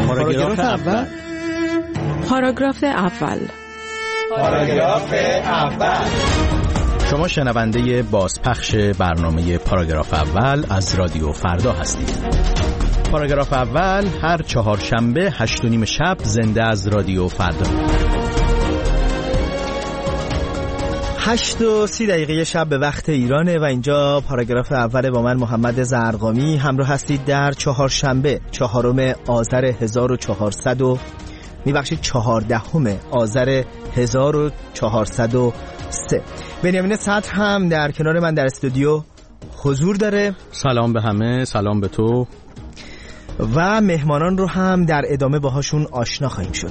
پاراگراف اول. پاراگراف اول. پاراگراف اول. شما شنونده بازپخش برنامه پاراگراف اول از رادیو فردا هستید. پاراگراف اول هر چهارشنبه 8:30 شب زنده از رادیو فردا. 8:30 شب به وقت ایرانه و اینجا پاراگراف اول با من محمد زرقامی همراه هستید در چهارشنبه 4 آذر 14 آذر 1403. بنیامین صدر هم در کنار من در استودیو حضور داره. سلام به همه، سلام به تو. و مهمانان رو هم در ادامه باهاشون آشنا خواهیم شد.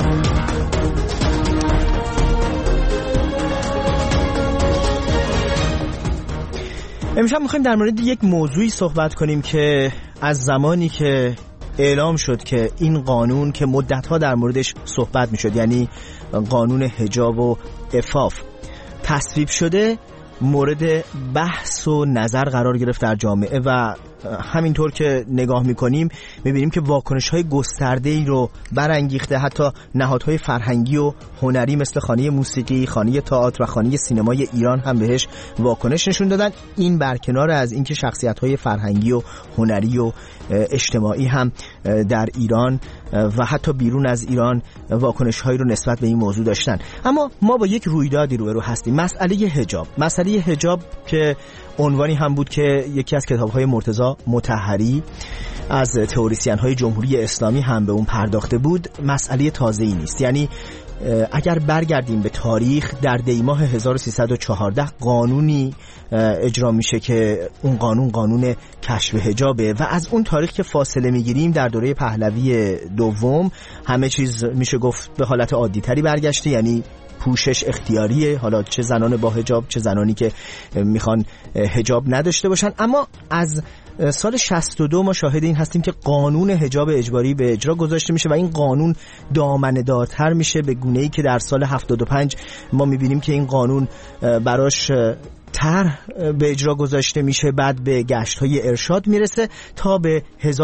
امشب میخوایم در مورد یک موضوعی صحبت کنیم که از زمانی که اعلام شد که این قانون که مدت‌ها در موردش صحبت میشد، یعنی قانون حجاب و عفاف تصویب شده، مورد بحث و نظر قرار گرفت در جامعه و همینطور که نگاه میکنیم میبینیم که واکنش‌های گسترده‌ای رو برانگیخته. حتی نهادهای فرهنگی و هنری مثل خانه موسیقی، خانه تئاتر و خانه سینمای ایران هم بهش واکنش نشون دادن. این برکنار از اینکه شخصیت‌های فرهنگی و هنری و اجتماعی هم در ایران و حتی بیرون از ایران واکنش‌هایی رو نسبت به این موضوع داشتن. اما ما با یک رویدادی روبرو هستیم، مسئله حجاب که عنوانی هم بود که یکی از کتاب‌های مرتضی مطهری از تئوریسین‌های جمهوری اسلامی هم به اون پرداخته بود. مسئله تازه‌ای نیست، یعنی اگر برگردیم به تاریخ، در دیماه 1314 قانونی اجرا میشه که اون قانون کشف حجابه و از اون تاریخ که فاصله میگیریم در دوره پهلوی دوم همه چیز میشه گفت به حالت عادی تری برگشته، یعنی پوشش اختیاریه، حالا چه زنان با حجاب چه زنانی که میخوان حجاب نداشته باشن. اما از سال 62 ما شاهد این هستیم که قانون حجاب اجباری به اجرا گذاشته میشه و این قانون دامنه‌دارتر میشه به گونه‌ای که در سال 75 ما میبینیم که این قانون براش طرح به اجرا گذاشته میشه، بعد به گشت‌های ارشاد میرسه تا به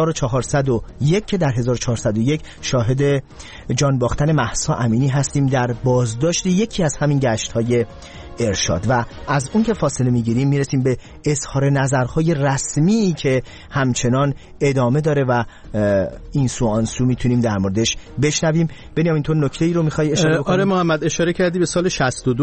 1401 که در 1401 شاهد جان باختن مهسا امینی هستیم در بازداشت یکی از همین گشت‌های ارشاد و از اون که فاصله میگیریم میرسیم به اظهار نظرهای رسمی که همچنان ادامه داره و این سو آن سو میتونیم در موردش بشنویم. بنیامین تو نکته‌ای رو میخوای اشاره بکنی؟ آره محمد، اشاره کردی به سال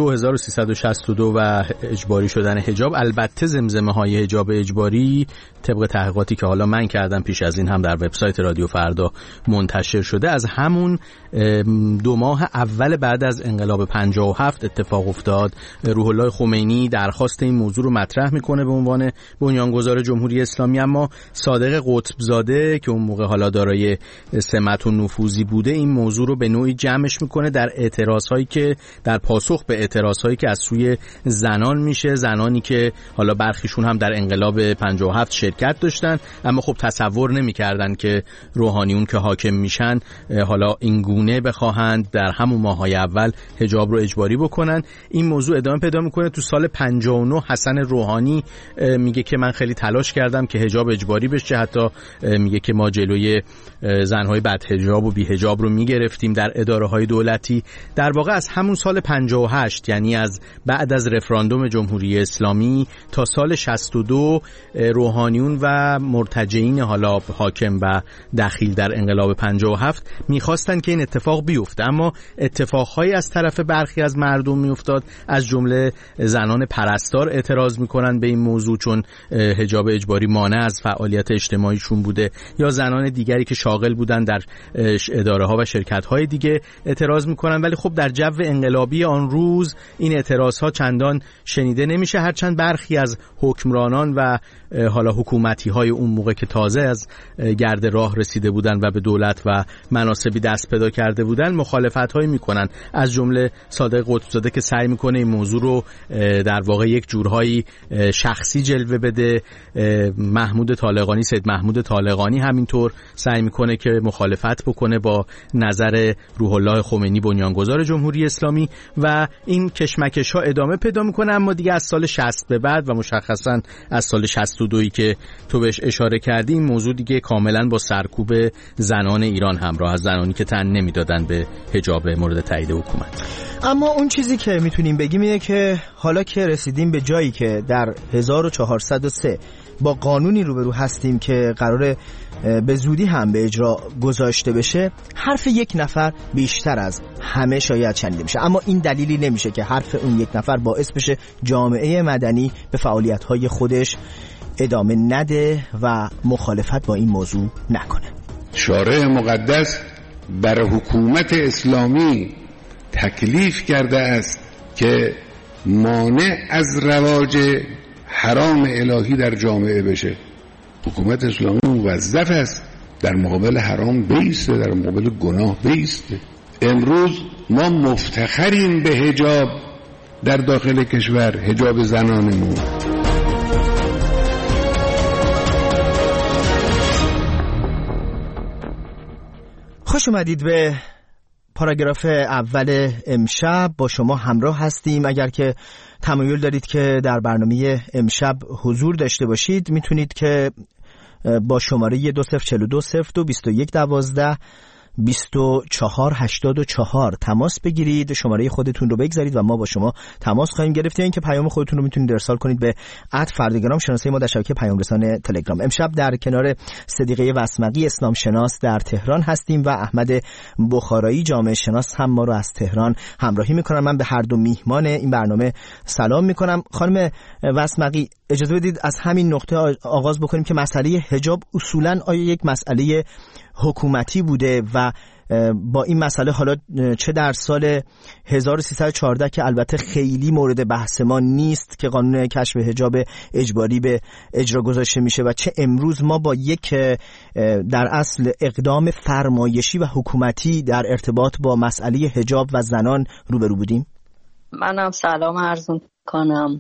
1362 و اجباری شدن حجاب. البته زمزمه‌های حجاب اجباری طبق تحقیقاتی که حالا من کردم پیش از این هم در وبسایت رادیو فردا منتشر شده، از همون 2 ماه اول بعد از انقلاب 57 اتفاق افتاد. روح الله خمینی درخواست این موضوع رو مطرح میکنه به عنوان بنیانگذار جمهوری اسلامی، اما صادق قطبزاده که اون موقع حالا دارای سمت و نفوذی بوده این موضوع رو به نوعی جمعش میکنه در اعتراضهایی که در پاسخ به اعتراضهایی که از سوی زنان میشه، زنانی که حالا برخیشون هم در انقلاب 57 شرکت داشتن اما خب تصور نمیکردن که روحانیون که حاکم میشن حالا این گونه بخواهند در همون ماهای اول حجاب رو اجباری بکنن. این موضوع ادامه پیدا میکنه. تو سال 59 حسن روحانی میگه که من خیلی تلاش کردم که حجاب اجباری بشه، حتی میگه که ما جلوی زنهای بدحجاب و بی‌حجاب رو میگرفتیم در اداره‌های دولتی. در واقع از همون سال 58 یعنی از بعد از رفراندوم جمهوری اسلامی تا سال 62 روحانیون و مرتجعین حالا حاکم و دخیل در انقلاب 57 میخواستن که این اتفاق بیفته، اما اتفاقهایی از طرف برخی از مردم میافتاد، از جمله زنان پرستار اعتراض میکنن به این موضوع چون حجاب اجباری مانع از فعالیت اجتماعیشون بوده، یا زنان دیگری که شاغل بودن در اداره ها و شرکت های دیگه اعتراض میکنن. ولی خب در جو انقلابی آن روز این اعتراض ها چندان شنیده نمیشه، هرچند برخی از حکمرانان و حالا حکومتی های اون موقع که تازه از گرد راه رسیده بودن و به دولت و مناصبی دست پیدا کرده بودن مخالفت هایی میکنن، از جمله صادق قطبزاده که سعی میکنه این موضوع موضوع رو در واقع یک جورهایی شخصی جلوه بده. محمود طالقانی، سید محمود طالقانی همینطور سعی میکنه که مخالفت بکنه با نظر روح الله خمینی بنیانگذار جمهوری اسلامی و این کشمکش ها ادامه پیدا میکنه. اما دیگه از سال 60 به بعد و مشخصا از سال 62 که تو بهش اشاره کردی، این موضوع دیگه کاملا با سرکوب زنان ایران همراه، از زنانی که تن نمیدادن به حجاب مورد تایید حکومت. اما اون چیزی که میتونیم بگیم اینه که حالا که رسیدیم به جایی که در 1403 با قانونی روبرو هستیم که قراره به زودی هم به اجرا گذاشته بشه، حرف یک نفر بیشتر از همه شاید شنیده میشه، اما این دلیلی نمیشه که حرف اون یک نفر باعث بشه جامعه مدنی به فعالیت‌های خودش ادامه نده و مخالفت با این موضوع نکنه. شارع مقدس بر حکومت اسلامی تکلیف کرده است که مانع از رواج حرام الهی در جامعه بشه. حکومت اسلامی موظف است در مقابل حرام بیسته، در مقابل گناه بیسته. امروز ما مفتخریم به حجاب در داخل کشور، حجاب زنانمون. خوش اومدید به پاراگراف اول امشب. با شما همراه هستیم. اگر که تمایل دارید که در برنامه امشب حضور داشته باشید، میتونید که با شماره 2042022112 2484 تماس بگیرید، شماره خودتون رو بگذارید و ما با شما تماس خواهیم گرفت. این که پیام خودتون رو میتونید ارسال کنید به @فردگرام، شناسه ما در شبکه پیام رسان تلگرام. امشب در کنار صدیقه وسمقی اسلام شناس در تهران هستیم و احمد بخارایی جامعه شناس هم ما رو از تهران همراهی میکنن. من به هر دو میهمان این برنامه سلام میکنم. خانم وسمقی، اجازه بدید از همین نقطه آغاز بکنیم که مسئله حجاب اصولاً آیا یک مسئله حکومتی بوده و با این مسئله حالا چه در سال 1314 که البته خیلی مورد بحث ما نیست که قانون کشف حجاب اجباری به اجرا گذاشته میشه، و چه امروز ما با یک در اصل اقدام فرمایشی و حکومتی در ارتباط با مسئله حجاب و زنان روبرو بودیم؟ منم سلام عرض کنم.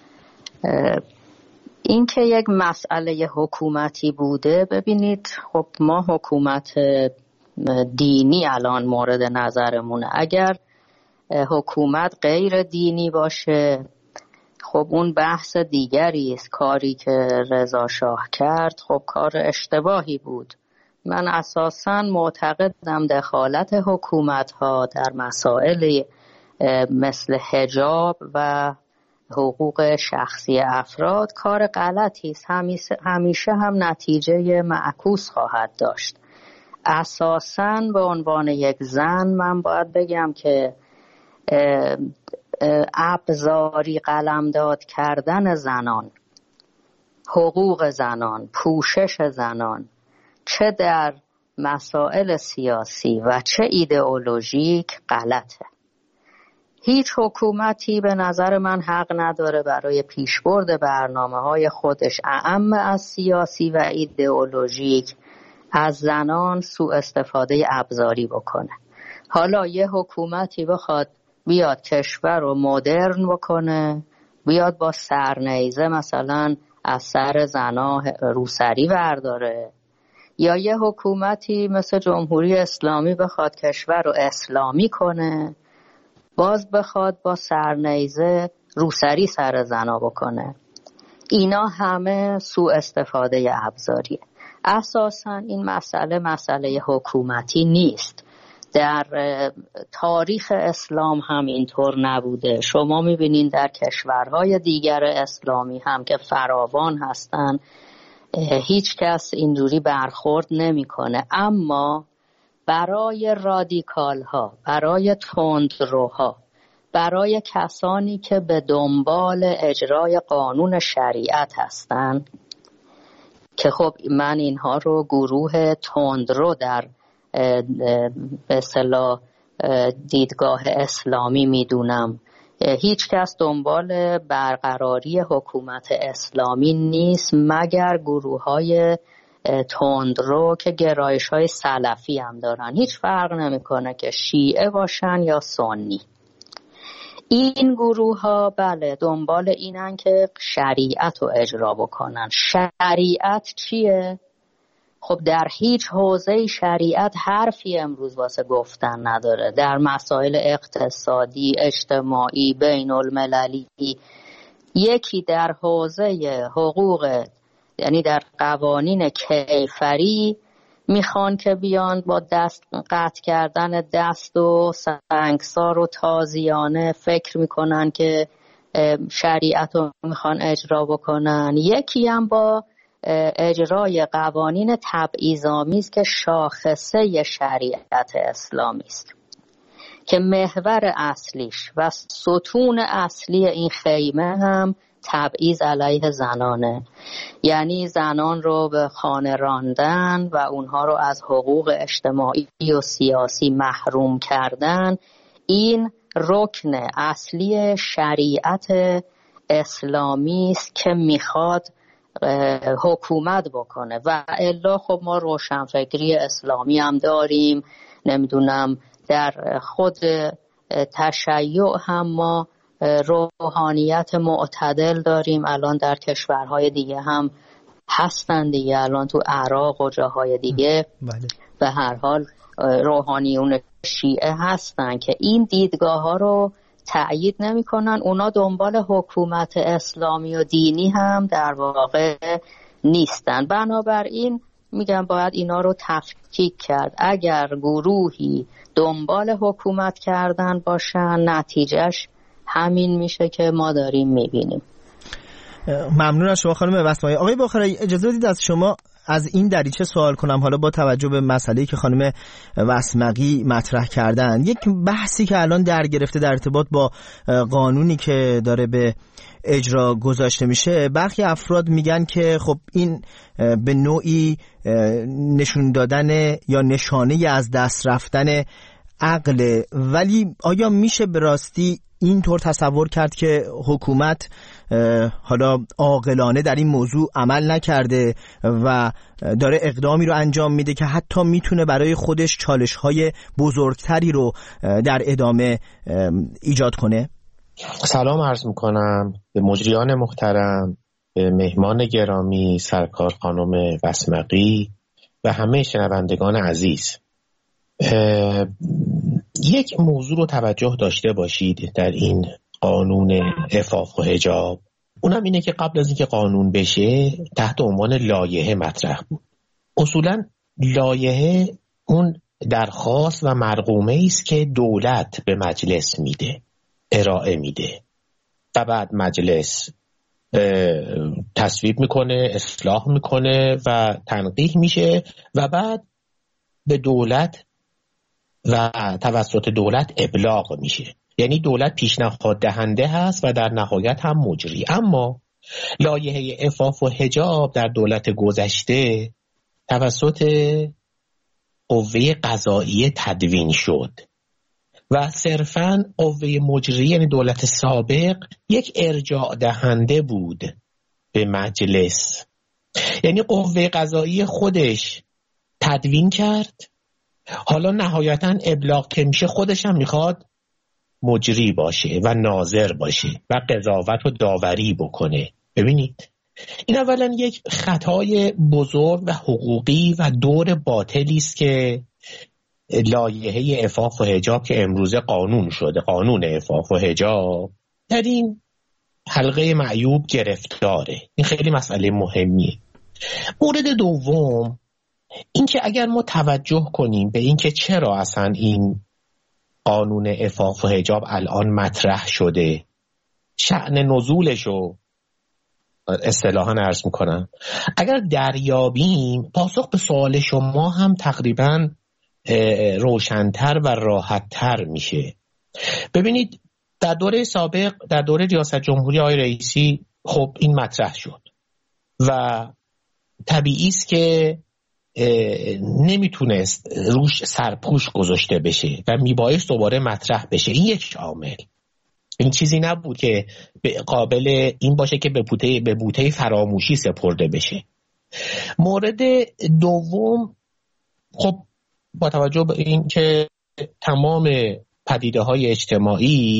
این که یک مسئله حکومتی بوده، ببینید خب ما حکومت دینی الان مورد نظرمونه. اگر حکومت غیر دینی باشه خب اون بحث دیگری است. کاری که رضا شاه کرد خب کار اشتباهی بود. من اساساً معتقدم دخالت حکومت‌ها در مسائل مثل حجاب و حقوق شخصی افراد کار غلطی است. همیشه هم نتیجه معکوس خواهد داشت. اساساً به عنوان یک زن من باید بگم که ابزاری قلمداد کردن زنان، حقوق زنان، پوشش زنان، چه در مسائل سیاسی و چه ایدئولوژیک غلطه. هیچ حکومتی به نظر من حق نداره برای پیشبرد برنامه‌های خودش اعم از سیاسی و ایدئولوژیک از زنان سوء استفاده ابزاری بکنه. حالا یه حکومتی بخواد بیاد کشور رو مدرن بکنه، بیاد با سرنیزه مثلا از سر زنا روسری برداره، یا یه حکومتی مثل جمهوری اسلامی بخواد کشور رو اسلامی کنه، باز بخواد با سرنیزه روسری سر زنا بکنه، اینا همه سوء استفاده ابزاریه. اساساً این مسئله حکومتی نیست. در تاریخ اسلام هم اینطور نبوده. شما میبینین در کشورهای دیگر اسلامی هم که فراوان هستن هیچ کس اینجوری برخورد نمیکنه. اما برای رادیکال ها، برای تندروها، برای کسانی که به دنبال اجرای قانون شریعت هستن، که خب من اینها رو گروه تندرو در به اصطلاح دیدگاه اسلامی میدونم، هیچ کس دنبال برقراری حکومت اسلامی نیست مگر گروه های تندرو که گرایش های سلفی هم دارن. هیچ فرق نمیکنه که شیعه باشن یا سنی. این گروه ها بله دنبال اینن که شریعت رو اجرا بکنن. شریعت چیه؟ خب در هیچ حوزه شریعت حرفی امروز واسه گفتن نداره. در مسائل اقتصادی، اجتماعی، بین المللی، یکی در حوزه حقوق، یعنی در قوانین کیفری میخوان که بیان با دست قطع کردن دست و سنگسار و تازیانه فکر میکنن که شریعت رو میخوان اجرا بکنن. یکی هم با اجرای قوانین تبعیض‌آمیز که شاخصه شریعت اسلامی است که محور اصلیش و ستون اصلی این خیمه هم تبعیض علیه زنانه، یعنی زنان رو به خانه راندن و اونها رو از حقوق اجتماعی و سیاسی محروم کردن. این رکن اصلی شریعت اسلامی است که میخواد حکومت بکنه و الا خب ما روشنفکری اسلامی هم داریم، نمیدونم در خود تشیع هم ما روحانیت معتدل داریم، الان در کشورهای دیگه هم هستن دیگه، الان تو عراق و جاهای دیگه به هر حال روحانیون شیعه هستن که این دیدگاه ها رو تأیید نمی کنن. اونا دنبال حکومت اسلامی و دینی هم در واقع نیستن. بنابراین میگم باید اینا رو تفکیک کرد. اگر گروهی دنبال حکومت کردن باشن نتیجهش همین میشه که ما داریم میبینیم. ممنون از شما خانم وسمایی. آقای باخرایی اجازه بدید از شما از این دریچه سوال کنم، حالا با توجه به مسئله‌ای که خانم وسمقی مطرح کردن. یک بحثی که الان در گرفته در ارتباط با قانونی که داره به اجرا گذاشته میشه، برخی افراد میگن که خب این به نوعی نشون دادن یا نشانه از دست رفتن عقل، ولی آیا میشه به راستی اینطور تصور کرد که حکومت حالا عاقلانه در این موضوع عمل نکرده و داره اقدامی رو انجام میده که حتی میتونه برای خودش چالش‌های بزرگتری رو در ادامه ایجاد کنه؟ سلام عرض میکنم به مجریان محترم، به مهمان گرامی سرکار خانم وسمقی و همه شنوندگان عزیز. یک موضوع رو توجه داشته باشید در این قانون عفاف و حجاب، اونم اینه که قبل از اینکه قانون بشه تحت عنوان لایحه مطرح بود. اصولا لایحه اون درخواست و مرقومه است که دولت به مجلس میده، ارائه میده و بعد مجلس تصویب میکنه، اصلاح میکنه و تنقیح میشه و بعد به دولت و توسط دولت ابلاغ میشه. یعنی دولت پیشنهاد دهنده هست و در نهایت هم مجری. اما لایحه عفاف و حجاب در دولت گذشته توسط قوه قضاییه تدوین شد و صرفاً قوه مجری یعنی دولت سابق یک ارجاع دهنده بود به مجلس. یعنی قوه قضاییه خودش تدوین کرد، حالا نهایتاً ابلاغ که میشه خودش هم میخواد مجری باشه و ناظر باشه و قضاوت و داوری بکنه. ببینید این اولا یک خطای بزرگ و حقوقی و دور باطلی است که لایحه عفاف و حجاب که امروزه قانون شده، قانون عفاف و حجاب، در این حلقه معیوب گرفتاره. این خیلی مسئله مهمیه. مورد دوم این که اگر ما توجه کنیم به این که چرا اصلا این قانون عفاف و حجاب الان مطرح شده، شأن نزولشو اصطلاحاً عرض میکنم، اگر دریابیم پاسخ به سوال شما هم تقریباً روشن‌تر و راحت‌تر میشه. ببینید در دوره سابق، در دوره ریاست جمهوری آقای رئیسی، خب این مطرح شد و طبیعی است که نمیتونست روش سرپوش گذاشته بشه و میبایست دوباره مطرح بشه. این یک عامل، این چیزی نبود که قابل این باشه که به بوته فراموشی سپرده بشه. مورد دوم، خب با توجه به این که تمام پدیده های اجتماعی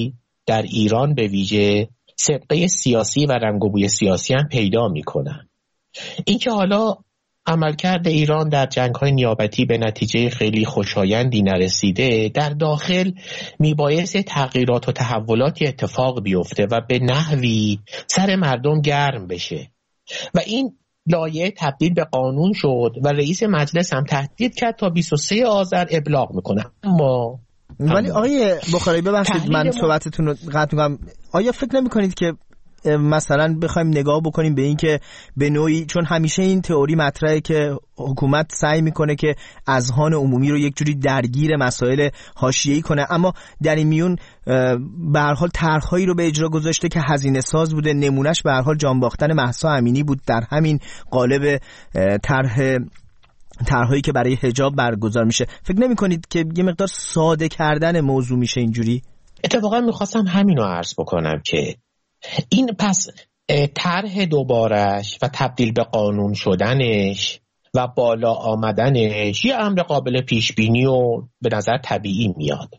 در ایران به ویژه سابقه سیاسی و رنگ و بوی سیاسی هم پیدا میکنن. این که حالا عملکرد ایران در جنگ‌های نیابتی به نتیجه خیلی خوشایندی نرسیده، در داخل میبایست تغییرات و تحولاتی اتفاق بیفته و به نحوی سر مردم گرم بشه و این لایحه تبدیل به قانون شد و رئیس مجلس هم تهدید کرد تا 23 آذر ابلاغ میکنه. ولی آقای بخاری ببخشید من صحبتتون رو قطع میکنم، آیا فکر نمی‌کنید که مثلا بخوایم نگاه بکنیم به این که به نوعی، چون همیشه این تئوری مطرحه که حکومت سعی میکنه که اذهان عمومی رو یک جوری درگیر مسائل حاشیه‌ای کنه، اما در این میون به هر حال طرح‌هایی رو به اجرا گذاشته که هزینه ساز بوده، نمونهش به هر حال جان باختن مهسا امینی بود در همین قالب طرح‌هایی که برای حجاب برگزار میشه. فکر نمی‌کنید که یه مقدار ساده کردن موضوع میشه اینجوری؟ اتفاقا میخواستم همین رو عرض بکنم که این پس طرح دوبارش و تبدیل به قانون شدنش و بالا آمدنش یه امر قابل پیش بینی و به نظر طبیعی میاد.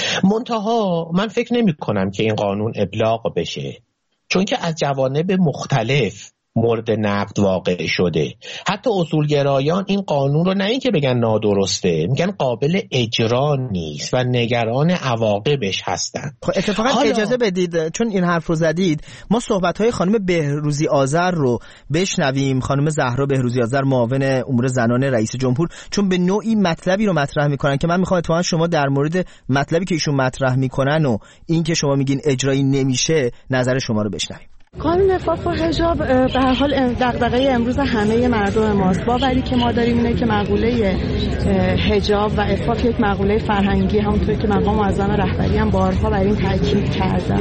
منتها من فکر نمی کنم که این قانون ابلاغ بشه، چون که از جوانب مختلف مورد نقد واقع شده. حتی اصولگرایان این قانون رو نه اینکه بگن نادرسته، میگن قابل اجرا نیست و نگران عواقبش هستن. خب اتفاقا اجازه بدید چون این حرف رو زدید ما صحبت‌های خانم بهروزی آذر رو بشنویم. خانم زهرا بهروزی آذر، معاون امور زنان رئیس جمهور، چون به نوعی مطلبی رو مطرح میکنن که من میخوام اتفاقا شما در مورد مطلبی که ایشون مطرح میکنن و این که شما میگین اجرایی نمیشه نظر شما رو بشنویم. قانون عفاف و حجاب به هر حال دغدغه امروز همه مردم ماست. باوری که ما داریم اینه که مقوله حجاب و عفاف یک مقوله فرهنگی، همونطور که مقام معظم رهبری هم بارها بر این تاکید کردن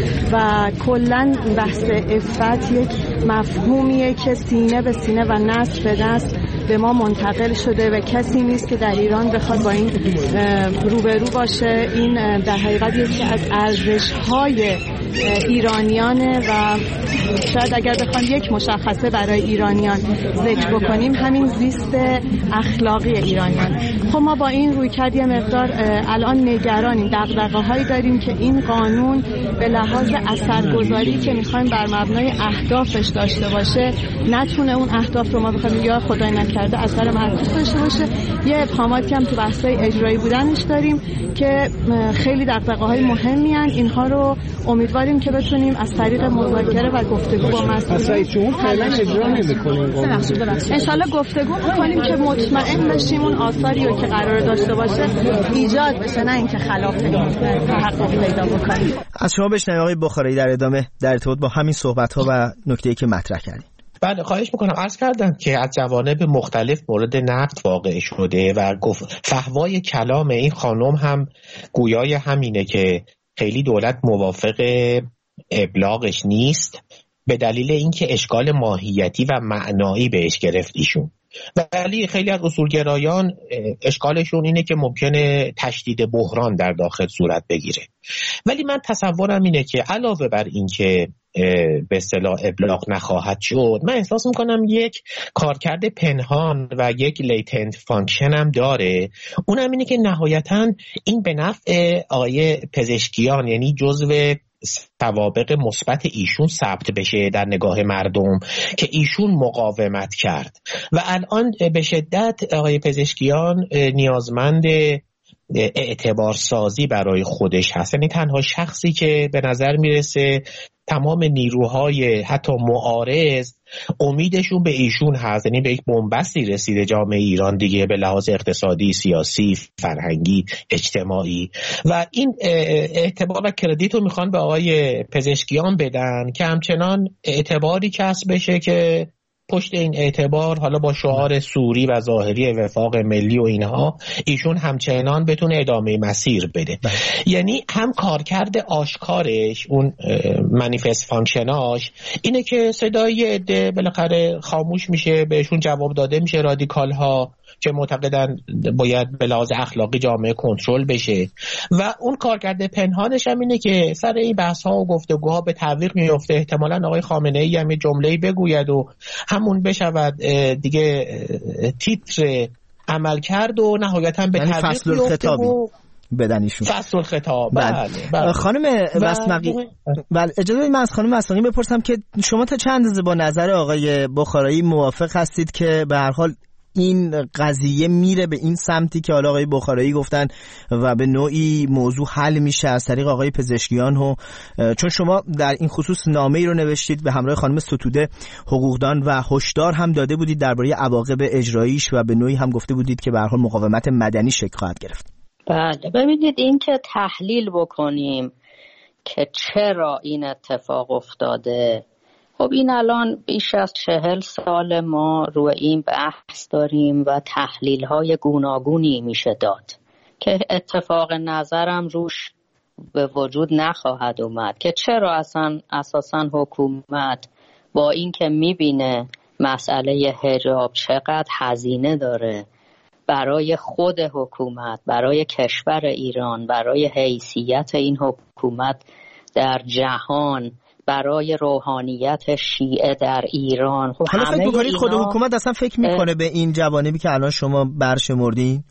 و کلاً بحث عفت یک مفهومیه که سینه به سینه و نسل به نسل به ما منتقل شده و کسی نیست که در ایران بخواد با این روبرو باشه. این در حقیقت یکی از ارزش‌های ایرانیانه و شاید اگر بخوام یک مشخصه برای ایرانیان ذکر بکنیم همین زیست اخلاقی ایرانیان. خب ما با این رویکرد یه مقدار الان نگرانیم، دغدغه‌هایی داریم که این قانون به لحاظ اثرگذاری که می‌خوایم بر مبنای اهدافش داشته باشه نتونه اون اهداف رو ما بخوایم یا خدای نکرده اثر معکوس داشته باشه. یه ابهاماتی که هم تو بحث‌های اجرایی بودنش داریم که خیلی دغدغه‌های مهمی ان. اینها رو امیدواریم که بتونیم از طریق مذاکره و گفتگو با مسئولین فعلا اجرا نمی‌کنیم. ان شاءالله گفتگو می‌کنیم که مطمئن بشیم اون آثاری رو که قرار داشته باشه ایجاد بشه، نه اینکه خلاف تحقق پیدا بکنیم. از شما بشنویم آقای بخاری در ادامه در ارتباط با همین صحبت‌ها و نکته‌ای که مطرح کردید. بله خواهش میکنم. عرض کردم که از جوانب مختلف مورد نقد واقع شده و فحوای کلام این خانم هم گویای همینه که خیلی دولت موافق ابلاغش نیست به دلیل اینکه اشکال ماهیتی و معنایی بهش گرفت ایشون. ولی خیلی از اصولگرایان اشکالشون اینه که ممکنه تشدید بحران در داخل صورت بگیره. ولی من تصورم اینه که علاوه بر اینکه به اصطلاح ابلاغ نخواهد شد، من احساس میکنم یک کارکرد پنهان و یک لیتنت فانکشن هم داره. اونم اینه که نهایتاً این به نفع آقای پزشکیان، یعنی جزو سوابق مثبت ایشون ثبت بشه در نگاه مردم که ایشون مقاومت کرد و الان به شدت آقای پزشکیان نیازمند اعتبار سازی برای خودش هست. یعنی تنها شخصی که به نظر میرسه تمام نیروهای حتی معارض امیدشون به ایشون هست، یعنی به یک بنبستی رسیده جامعه ایران دیگه به لحاظ اقتصادی، سیاسی، فرهنگی، اجتماعی و این اعتبار و کردیت رو میخوان به آقای پزشکیان بدن که همچنان اعتباری کسب بشه که پشت این اعتبار حالا با شعار سوری و ظاهری وفاق ملی و اینها ایشون همچنان بتونه ادامه مسیر بده. یعنی هم کارکرد آشکارش، اون منیفست فانکشناش اینه که صدای عده بالاخره خاموش میشه، بهشون جواب داده میشه، رادیکال ها که معتقدن باید به لحاظ اخلاقی جامعه کنترل بشه و اون کارکرد پنهانش هم اینه که سر این بحث ها و گفتگوها به تعویق میفته. احتمالاً آقای خامنه‌ای هم یه جمله‌ای بگوید و همون بشود دیگه تیتر عمل کرد و نهایتاً به تعویق میفته و بدن ایشون. فصل الخطاب. بله. خانم مسمقی، بله اجازه بدید من از خانم مسمقی بپرسم که شما تا چند اندازه با نظر آقای بخارایی موافق هستید که به هر حال این قضیه میره به این سمتی که حالا آقای بخارایی گفتن و به نوعی موضوع حل میشه از طریق آقای پزشکیان ها، چون شما در این خصوص نامه‌ای رو نوشتید به همراه خانم ستوده، حقوقدان و هشدار هم داده بودید درباره عواقب اجراییش و به نوعی هم گفته بودید که به هر حال مقاومت مدنی شکل خواهد گرفت. بله ببینید، این که تحلیل بکنیم که چرا این اتفاق افتاده، خب این الان بیش از 40 سال ما روی این بحث داریم و تحلیل‌های گوناگونی میشه داد که اتفاق نظرم روش به وجود نخواهد اومد که چرا اساساً حکومت با این که میبینه مسئله حجاب چقدر هزینه داره برای خود حکومت، برای کشور ایران، برای حیثیت این حکومت در جهان، برای روحانیت شیعه در ایران، خب حالا فکر می‌کنید خود حکومت اصلا فکر میکنه به این جوانبی که الان شما برشمردین؟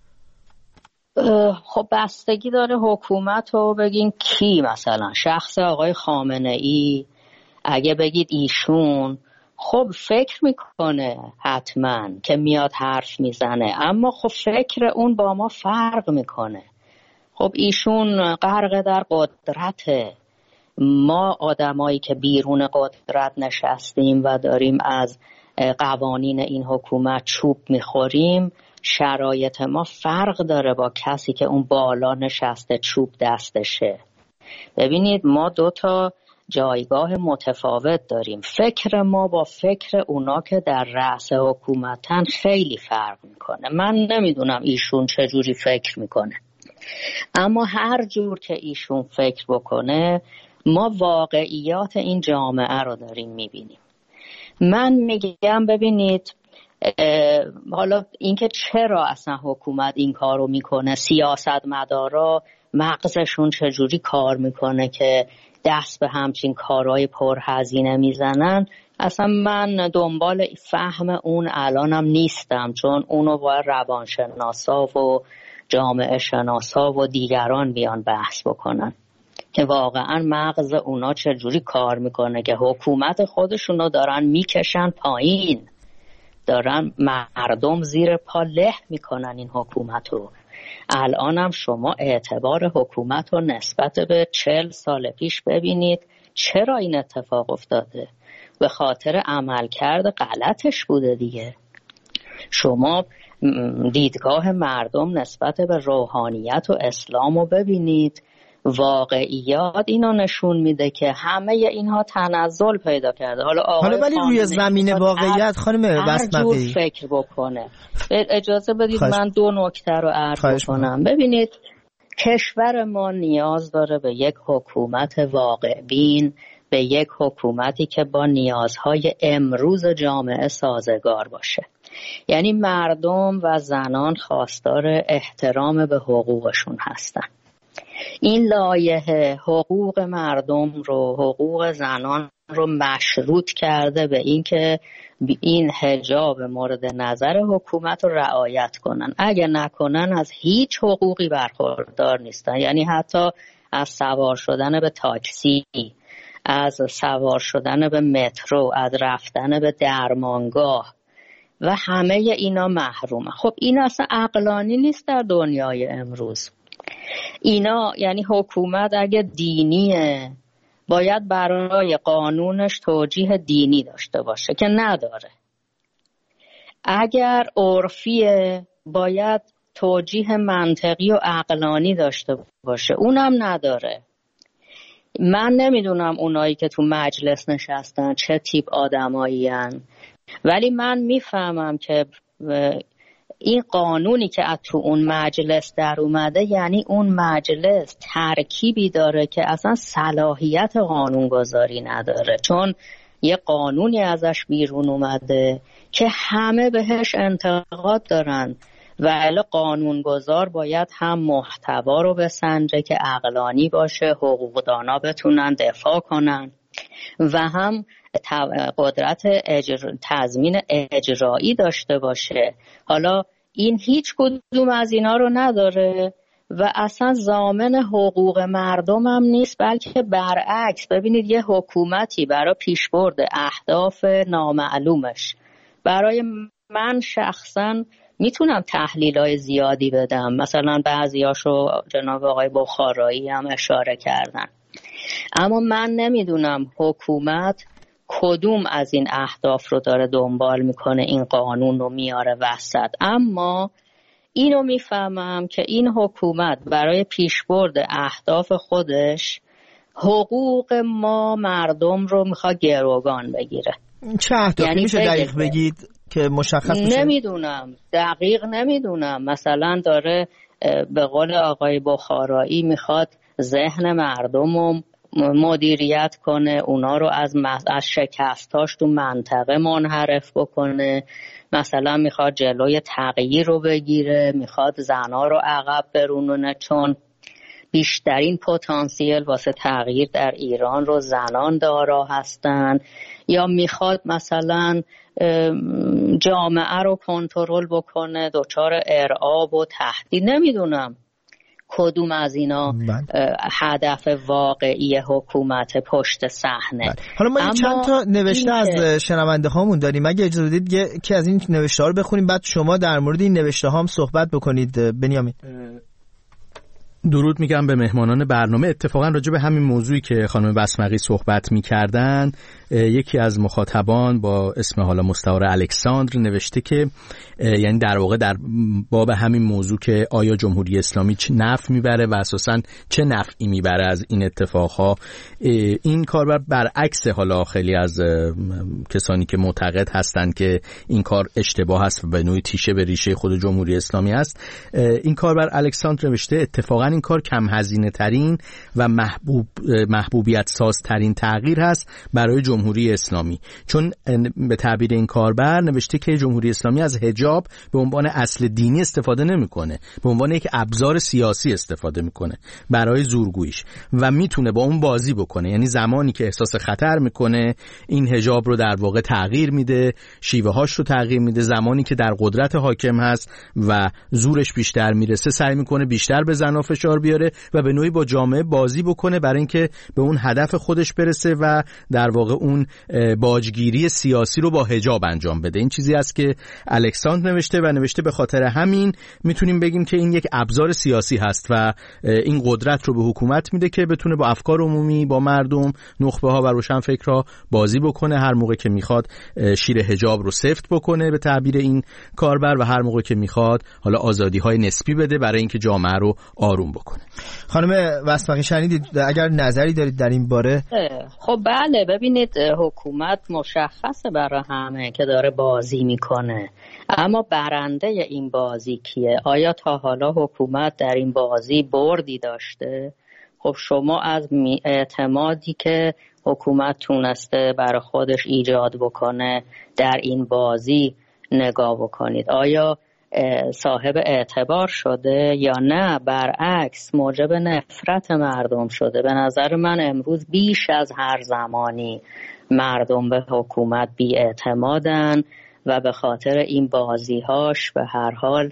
خب بستگی داره حکومت رو بگین کی، مثلا شخص آقای خامنه ای اگه بگید ایشون، خب فکر میکنه حتما که میاد حرف میزنه، اما خب فکر اون با ما فرق میکنه. خب ایشون غرق در قدرته، ما آدمایی که بیرون قدرت نشستیم و داریم از قوانین این حکومت چوب میخوریم، شرایط ما فرق داره با کسی که اون بالا نشسته چوب دستشه. ببینید ما 2 جایگاه متفاوت داریم. فکر ما با فکر اونا که در رأس حکومتن خیلی فرق میکنه. من نمیدونم ایشون چجوری فکر میکنه، اما هر جور که ایشون فکر بکنه ما واقعیات این جامعه رو داریم میبینیم. من میگم ببینید، حالا اینکه چرا اصلا حکومت این کار رو میکنه، سیاستمدارا مغزشون چجوری کار میکنه که دست به همچین کارهای پرهزینه میزنن، اصلا من دنبال فهم اون الانم نیستم، چون اونو باید روانشناسا و جامعه شناسا و دیگران بیان بحث بکنن که واقعا مغز اونا چجوری کار میکنه که حکومت خودشونو دارن میکشن پایین، دارن مردم زیر پا له میکنن این حکومت رو. الانم شما اعتبار حکومت رو نسبت به 40 سال پیش ببینید چرا این اتفاق افتاده، به خاطر عملکرد غلطش بوده دیگه. شما دیدگاه مردم نسبت به روحانیت و اسلام رو ببینید، واقعیات اینو نشون میده که همه اینها تنزل پیدا کرده. حالا ولی روی زمین واقعیت خانم مسمقی فکر بکنه. اجازه بدید من 2 نکته رو عرض کنم. ببینید کشور ما نیاز داره به یک حکومت واقع بین، به یک حکومتی که با نیازهای امروز جامعه سازگار باشه. یعنی مردم و زنان خواستار احترام به حقوقشون هستن. این لایحه حقوق مردم رو، حقوق زنان رو مشروط کرده به این که این حجاب مورد نظر حکومت رو رعایت کنن. اگه نکنن از هیچ حقوقی برخوردار نیستن. یعنی حتی از سوار شدن به تاکسی، از سوار شدن به مترو، از رفتن به درمانگاه و همه اینا محرومه. خب این اصلا عقلانی نیست در دنیای امروز. اینا یعنی حکومت اگه دینیه باید برای قانونش توجیه دینی داشته باشه که نداره. اگر عرفیه باید توجیه منطقی و عقلانی داشته باشه، اونم نداره. من نمیدونم اونایی که تو مجلس نشستن چه تیپ آدمایی هن، ولی من میفهمم که این قانونی که از تو اون مجلس در اومده، یعنی اون مجلس ترکیبی داره که اصلا صلاحیت قانونگذاری نداره، چون یه قانونی ازش بیرون اومده که همه بهش انتقاد دارن و الا قانونگذار باید هم محتوا رو بسنجه که عقلانی باشه، حقوقدانا بتونن دفاع کنن و هم قدرت تضمین اجرایی داشته باشه. حالا این هیچ کدوم از اینا رو نداره و اصلا ضامن حقوق مردم هم نیست، بلکه برعکس. ببینید یه حکومتی برای پیشبرد اهداف نامعلومش، برای من شخصا میتونم تحلیل‌های زیادی بدم، مثلا بعضیاشو جناب آقای بخارایی هم اشاره کردن، اما من نمیدونم حکومت کدوم از این اهداف رو داره دنبال میکنه، این قانون رو میاره وسط. اما اینو میفهمم که این حکومت برای پیشبرد اهداف خودش حقوق ما مردم رو میخواد گروگان بگیره. چه اهدافی یعنی میشه دقیق بگید که مشخص بشه؟ نمیدونم، دقیق نمیدونم. مثلا داره به قول آقای بخارایی میخواد ذهن مردم رو مدیریت کنه، اونا رو از شکستاش تو منطقه منحرف بکنه، مثلا میخواد جلوی تغییر رو بگیره، میخواد زنها رو عقب برونه چون بیشترین پتانسیل واسه تغییر در ایران رو زنان دارا هستن، یا میخواد مثلا جامعه رو کنترل بکنه، دچار ارعاب و تهدید. نمیدونم کدوم از اینا هدف واقعی حکومت پشت صحنه. حالا ما چند تا نوشته از شنونده هامون داریم، اگه اجازه بدید یکی از این نوشته ها رو بخونیم، بعد شما در مورد این نوشته ها هم صحبت بکنید. بنیامین. درود میگم به مهمانان برنامه. اتفاقا راجع به همین موضوعی که خانم بسمقی صحبت میکردن، یکی از مخاطبان با اسم حالا مستعار الکساندر نوشته که یعنی در واقع در باب همین موضوع که آیا جمهوری اسلامی چه نفع میبره و اساساً چه نفعی میبره از این اتفاقها، این کار برعکس حالا خیلی از کسانی که معتقد هستند که این کار اشتباه است و به نوعی تیشه به ریشه خود جمهوری اسلامی است. این کار بر الکساندر نوشته اتفاقاً این کار کم هزینه ترین و محبوبیت ساز ترین تغییر هست برای جمهوری اسلامی، چون به تعبیر این کاربر نوشته که جمهوری اسلامی از حجاب به عنوان اصل دینی استفاده نمیکنه، به عنوان یک ابزار سیاسی استفاده میکنه برای زورگوییش و میتونه با اون بازی بکنه. یعنی زمانی که احساس خطر میکنه این حجاب رو در واقع تغییر میده، شیوه هاش رو تغییر میده، زمانی که در قدرت حاکم هست و زورش بیشتر میرسه سعی میکنه بیشتر به زنا فشار بیاره و به نوعی با جامعه بازی بکنه برای اینکه به اون هدف خودش برسه و در واقع اون باجگیری سیاسی رو با حجاب انجام بده. این چیزی است که الکساندر نوشته و نوشته به خاطر همین میتونیم بگیم که این یک ابزار سیاسی هست و این قدرت رو به حکومت میده که بتونه با افکار عمومی، با مردم، نخبه ها و روشنفکرها بازی بکنه، هر موقع که میخواد شیر حجاب رو سفت بکنه به تعبیر این کاربر و هر موقع که میخواد حالا آزادی های نسبی بده برای اینکه جامعه رو آروم بکنه. خانم بسمقی شنیدید، اگر نظری دارید در این باره؟ خب بله، ببینید حکومت مشخصه برای همه که داره بازی میکنه، اما برنده این بازی کیه؟ آیا تا حالا حکومت در این بازی بردی داشته؟ خب شما از اعتمادی که حکومت تونسته برای خودش ایجاد بکنه در این بازی نگاه بکنید، آیا صاحب اعتبار شده یا نه برعکس موجب نفرت مردم شده؟ به نظر من امروز بیش از هر زمانی مردم به حکومت بی اعتمادن و به خاطر این بازیهاش به هر حال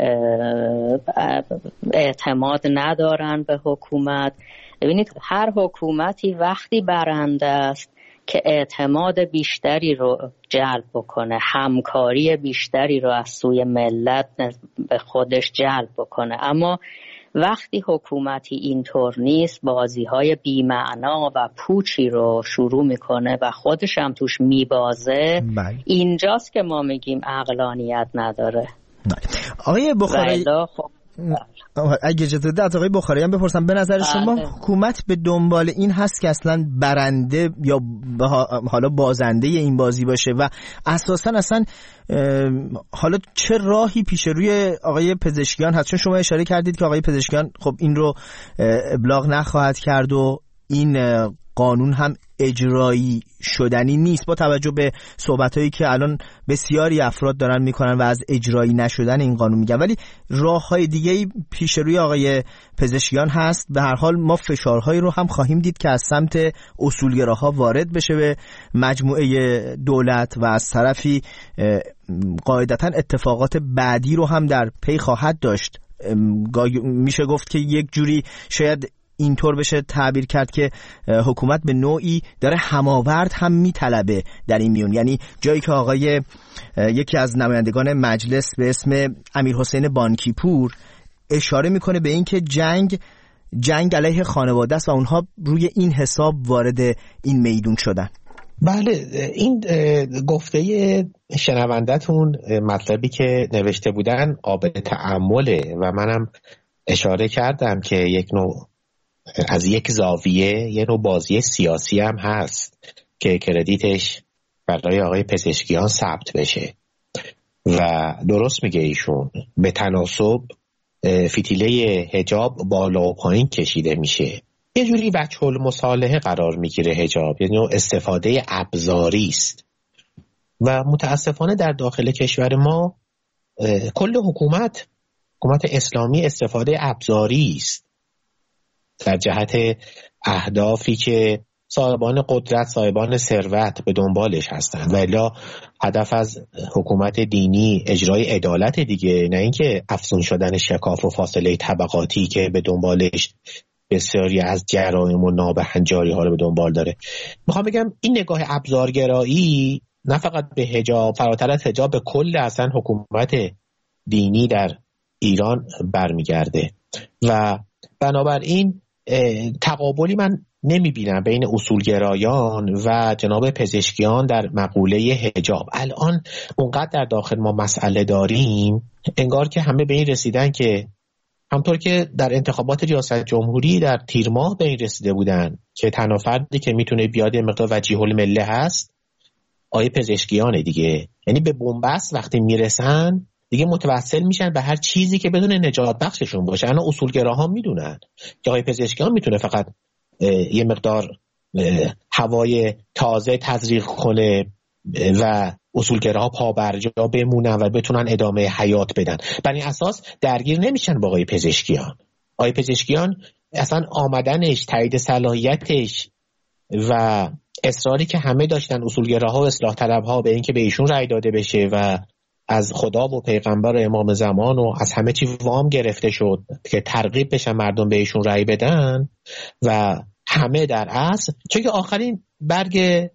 اعتماد ندارن به حکومت. ببینید هر حکومتی وقتی برنده است که اعتماد بیشتری رو جلب بکنه، همکاری بیشتری رو از سوی ملت به خودش جلب بکنه. اما وقتی حکومتی اینطور نیست، بازی‌های بی‌معنا و پوچی رو شروع میکنه و خودش هم توش میبازه، اینجاست که ما میگیم عقلانیت نداره. آقای بخاری، اگه اجازه بدید از آقای بخاری هم بپرسم، به نظر شما حکومت به دنبال این هست که اصلا برنده یا حالا بازنده این بازی باشه و اساسا اصلا حالا چه راهی پیش روی آقای پزشکیان هست؟ چون شما اشاره کردید که آقای پزشکیان خب این رو ابلاغ نخواهد کرد و این قانون هم اجرایی شدنی نیست، با توجه به صحبتایی که الان بسیاری افراد دارن میکنن و از اجرایی نشدن این قانون میگن، ولی راههای دیگه‌ای پیش روی آقای پزشکیان هست. به هر حال ما فشارهایی رو هم خواهیم دید که از سمت اصولگراها وارد بشه به مجموعه دولت و از طرفی قاعدتاً اتفاقات بعدی رو هم در پی خواهد داشت میشه گفت که یک جوری شاید اینطور بشه تعبیر کرد که حکومت به نوعی داره هماورد هم میطلبه در این میون. یعنی جایی که آقای یکی از نمایندگان مجلس به اسم امیرحسین بانکیپور اشاره میکنه به این که جنگ علیه خانواده است و اونها روی این حساب وارد این میدون شدن. بله، این گفته شنوندتون مطلبی که نوشته بودن قابل تأمله و منم اشاره کردم که یک نوع از یک زاویه یه نوع بازی سیاسی هم هست که کردیتش برای آقای پزشکیان ثبت بشه و درست میگه ایشون به تناسب فتیله حجاب بالا و پایین کشیده میشه، یه جوری وجه المصالحه قرار میگیره حجاب، یعنی استفاده ابزاری است و متاسفانه در داخل کشور ما کل حکومت اسلامی استفاده ابزاری است در جهت اهدافی که صاحبان قدرت، صاحبان ثروت به دنبالش هستند. ولی هدف از حکومت دینی اجرای عدالت دیگه، نه اینکه افزون شدن شکاف و فاصله طبقاتی که به دنبالش بسیاری از جرایم و نابهنجاری ها رو به دنبال داره. میخوام بگم این نگاه ابزارگرایی نه فقط به حجاب، فراتر از حجاب به کل اصلا حکومت دینی در ایران برمیگرده و بنابراین تقابلی من نمیبینم بین اصولگرایان و جناب پزشکیان در مقوله حجاب. الان اونقدر در داخل ما مسئله داریم، انگار که همه به این رسیدن که همطور که در انتخابات ریاست جمهوری در تیر ماه به این رسیده بودن که تنها فردی که میتونه بیاد یه مقدار وجیه المله هست آیه پزشکیانه دیگه. یعنی به بنبست وقتی میرسن دیگه متوسل میشن به هر چیزی که بدون نجات بخششون باشه. انا اصولگراها میدونن که آقای پزشکیان میتونه فقط یه مقدار هوای تازه تزریق کنه و اصولگراها پا برجا بمونن و بتونن ادامه حیات بدن. بر این اساس درگیر نمیشن با آقای پزشکیان. آقای پزشکیان اصلا آمدنش، تایید صلاحیتش و اصراری که همه داشتن اصولگراها و اصلاح طلبها به اینکه به ایشون رأی داده بشه و از خدا و پیغمبر و امام زمان و از همه چی وام گرفته شد که ترغیب بشن مردم به ایشون رأی بدن و همه در اصل چون که آخرین برگ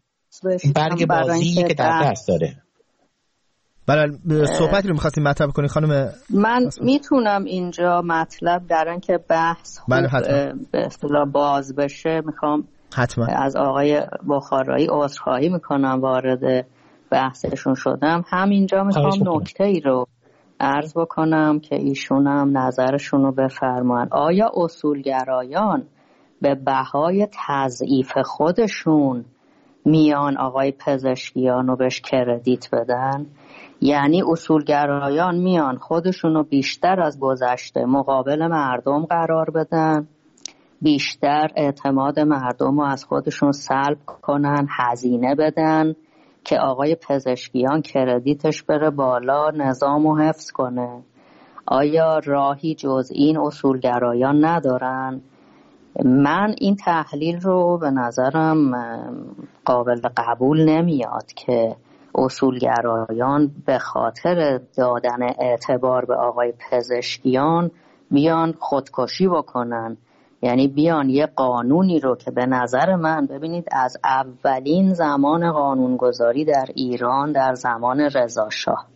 بازی که در دست داره. بله، صحبتی رو می‌خواستیم مطرح کنی خانم؟ من میتونم اینجا مطلب در این که بحث به اصطلاح باز بشه، میخوام حتما از آقای بخارایی عذرخواهی میکنم وارد بحثشون شدم. همینجا میخوام نکته ای رو عرض بکنم که ایشون هم نظرشون رو بفرمان. آیا اصولگرایان به بهای تضعیف خودشون میان آقای پزشکیان رو بهش کردیت بدن؟ یعنی اصولگرایان میان خودشون رو بیشتر از گذشته مقابل مردم قرار بدن، بیشتر اعتماد مردم رو از خودشون سلب کنن، هزینه بدن که آقای پزشکیان کردیتش بره بالا، نظام رو حفظ کنه؟ آیا راهی جز این اصولگرایان ندارن؟ من این تحلیل رو به نظرم قابل قبول نمیاد که اصولگرایان به خاطر دادن اعتبار به آقای پزشکیان بیان خودکشی بکنن. یعنی بیان یه قانونی رو که به نظر من، ببینید از اولین زمان قانونگذاری در ایران در زمان رضا شاه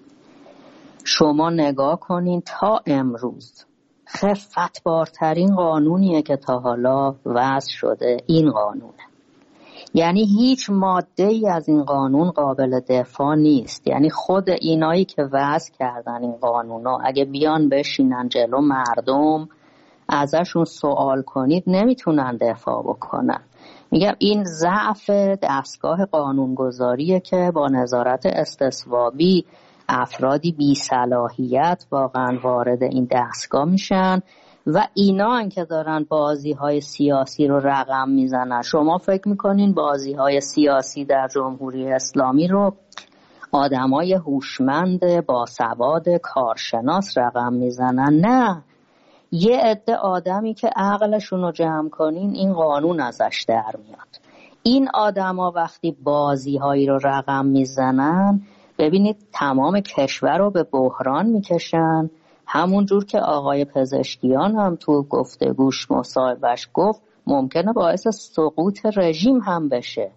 شما نگاه کنین تا امروز خفت بارترین قانونیه که تا حالا وضع شده این قانونه. یعنی هیچ ماده ای از این قانون قابل دفاع نیست. یعنی خود اینایی که وضع کردن این قانونو اگه بیان بشینن جلو مردم ازشون سوال کنید نمیتونن دفاع بکنن. میگم این ضعف دستگاه قانونگذاریه که با نظارت استصوابی افرادی بی صلاحیت واقعا وارد این دستگاه میشن و اینا که دارن بازی های سیاسی رو رقم میزنن. شما فکر میکنین بازی های سیاسی در جمهوری اسلامی رو آدمای هوشمند باسواد کارشناس رقم میزنن؟ نه، یه عده آدمی که عقلشون رو جمع کنین این قانون ازش در میاد. این آدما وقتی بازی هایی رو رقم میزنن، ببینید تمام کشور رو به بحران میکشن همون جور که آقای پزشکیان هم تو گفتگوش مصاحبهش گفت ممکنه باعث سقوط رژیم هم بشه.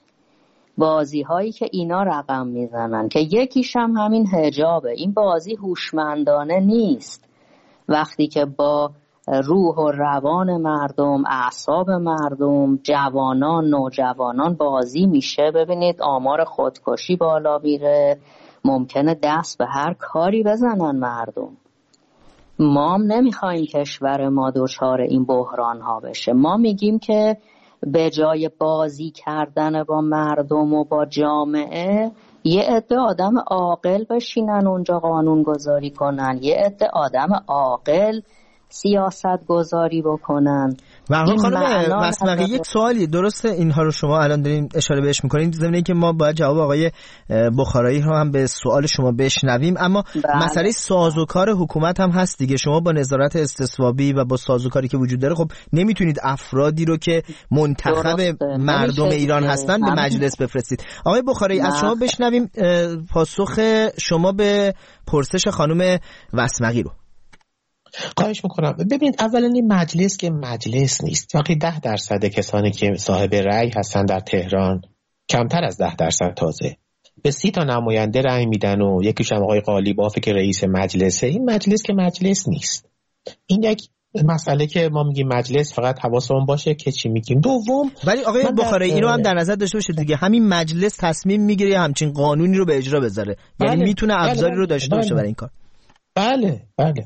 بازی هایی که اینا رقم میزنن که یکیش هم همین حجابه، این بازی هوشمندانه نیست. وقتی که با روح و روان مردم، اعصاب مردم، جوانان، نوجوانان بازی میشه، ببینید آمار خودکشی بالا میره، ممکنه دست به هر کاری بزنن مردم. ما هم نمیخوایم کشور ما دچار این بحران ها بشه. ما میگیم که به جای بازی کردن با مردم و با جامعه، یه عده آدم عاقل بشینن اونجا قانون گذاری کنن، یه عده آدم عاقل سیاست گذاری بکنن. و خانم وسمقی یک سوالی، درسته اینها رو شما الان دارین اشاره بهش میکنین، ضمن اینکه ما باید جواب آقای بخارایی رو هم به سوال شما بشنویم، اما مسئله سازوکار حکومت هم هست دیگه. شما با نظارت استصوابی و با سازوکاری که وجود داره، خب نمیتونید افرادی رو که منتخب مردم ایران هستن به مجلس بفرستید. آقای بخارایی از شما بشنویم پاسخ شما به پرسش خانم وسمقی رو. خواهش میکنم. ببینید اولا این مجلس که مجلس نیست. وقتی 10% کسانی که صاحب رأی هستن در تهران، کمتر از 10% تازه، به 30 تا نماینده رأی میدن و یکیش هم آقای قالیبافه که رئیس مجلسه، این مجلس که مجلس نیست. این یک مسئله که ما میگیم مجلس، فقط حواسمون باشه که چی میگیم. دوم، ولی آقای بخارایی اینو هم در نظر داشته باشید دیگه، همین مجلس تصمیم میگیره همچین قانونی رو به اجرا بذاره، یعنی میتونه ابزاری رو داشته باشه برای این کار. بله.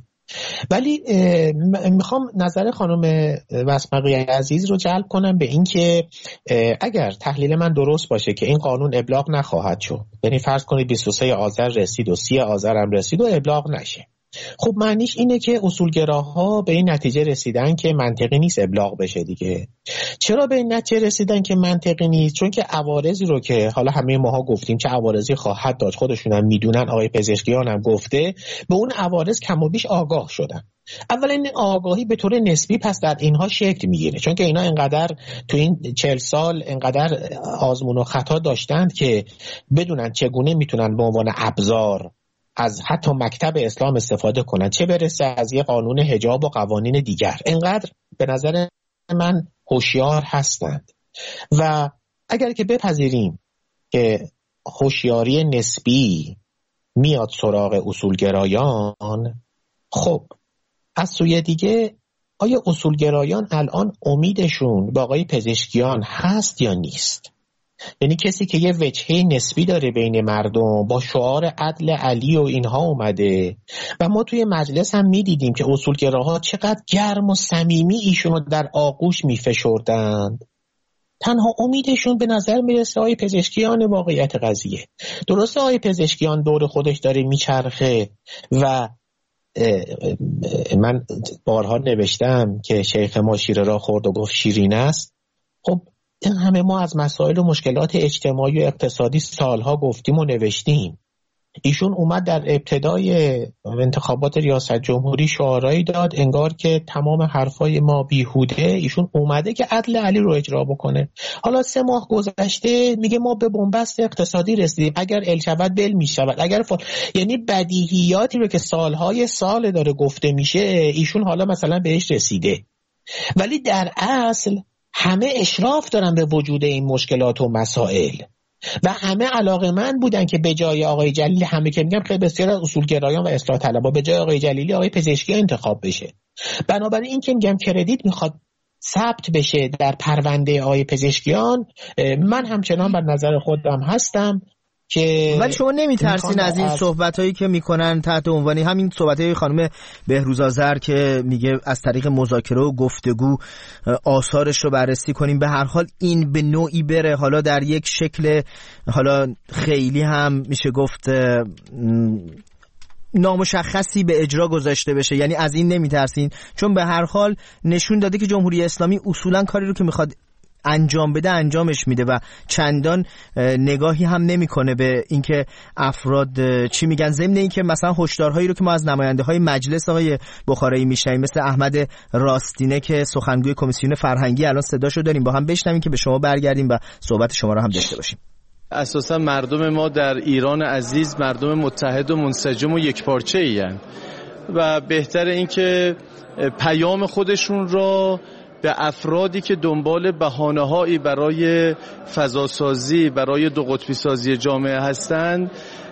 ولی میخوام نظر خانم وسمقی عزیز رو جلب کنم به این که اگر تحلیل من درست باشه که این قانون ابلاغ نخواهد شد، یعنی فرض کنید 23 آذر رسید و 30 آذر هم رسید و ابلاغ نشه، خب معنیش اینه که اصولگراها به این نتیجه رسیدن که منطقی نیست ابلاغ بشه دیگه. چرا به این نتیجه رسیدن که منطقی نیست؟ چون که عوارضی رو که حالا همه ماها گفتیم چه عوارضی خواهد داشت، خودشون هم میدونن، آقای پزشکیان هم گفته، به اون عوارض کم و بیش آگاه شدن. اولا این آگاهی به طور نسبی پس در اینها شکل میگیره، چون که اینا انقدر تو این 40 سال انقدر آزمون و خطا داشتند که بدونن چگونه میتونن به عنوان ابزار از حتی مکتب اسلام استفاده کنن، چه برسه از یه قانون حجاب و قوانین دیگر. انقدر به نظر من هوشیار هستند. و اگر که بپذیریم که هوشیاری نسبی میاد سراغ اصولگرایان، خب از سوی دیگه آیا اصولگرایان الان امیدشون به آقای پزشکیان هست یا نیست؟ یعنی کسی که یه وجهه نسبی داره بین مردم، با شعار عدل علی و اینها اومده و ما توی مجلس هم میدیدیم که اصولگراها چقدر گرم و صمیمی ایشونو در آغوش میفشردند. تنها امیدشون به نظر میرسه آقای پزشکیان واقعیت قضیه. درسته آقای پزشکیان دور خودش داره میچرخه و من بارها نوشتم که شیخ ما شیره را خورد و گفت شیرین است. خب این همه ما از مسائل و مشکلات اجتماعی و اقتصادی سالها گفتیم و نوشتیم. ایشون اومد در ابتدای انتخابات ریاست جمهوری شعارهایی داد انگار که تمام حرفای ما بیهوده، ایشون اومده که عدل علی رو اجرا بکنه. حالا 3 ماه گذشته میگه ما به بنبست اقتصادی رسیدیم، اگر الشود بل میشود، یعنی بدیهیاتی رو که سالهای سال داره گفته میشه ایشون حالا مثلا بهش رسیده. ولی در اصل همه اشراف دارن به وجود این مشکلات و مسائل و همه علاقه‌مند بودن که به جای آقای جلیلی، همه که میگم خیلی بسیار از اصولگرایان و اصلاح طلبها، به جای آقای جلیلی آقای پزشکی انتخاب بشه. بنابراین این که میگم کردیت میخواد ثبت بشه در پرونده آقای پزشکیان، من همچنان بر نظر خودم هستم که ولی شما نمیترسین از این صحبتایی که میکنن تحت عنوانی همین صحبتای خانم بهروز آذر که میگه از طریق مذاکره و گفتگو آثارش رو بررسی کنیم، به هر حال این به نوعی بره حالا در یک شکل حالا خیلی هم میشه گفت نامشخصی به اجرا گذاشته بشه؟ یعنی از این نمیترسین؟ چون به هر حال نشون داده که جمهوری اسلامی اصولا کاری رو که میخواد انجام بده انجامش میده و چندان نگاهی هم نمیکنه به اینکه افراد چی میگن. ضمن اینکه مثلا هشدارهایی رو که ما از نماینده های مجلس آقای بخارایی میشنیم، مثل احمد راستینه که سخنگوی کمیسیون فرهنگی، الان صداشو داریم، با هم بشنویم که به شما برگردیم و صحبت شما رو هم داشته باشیم. اساسا مردم ما در ایران عزیز مردم متحد و منسجم و یکپارچه ایند و بهتره این که پیام خودشون را به افرادی که دنبال بهانه‌هایی برای فضاسازی، برای دو قطبی سازی جامعه هستند،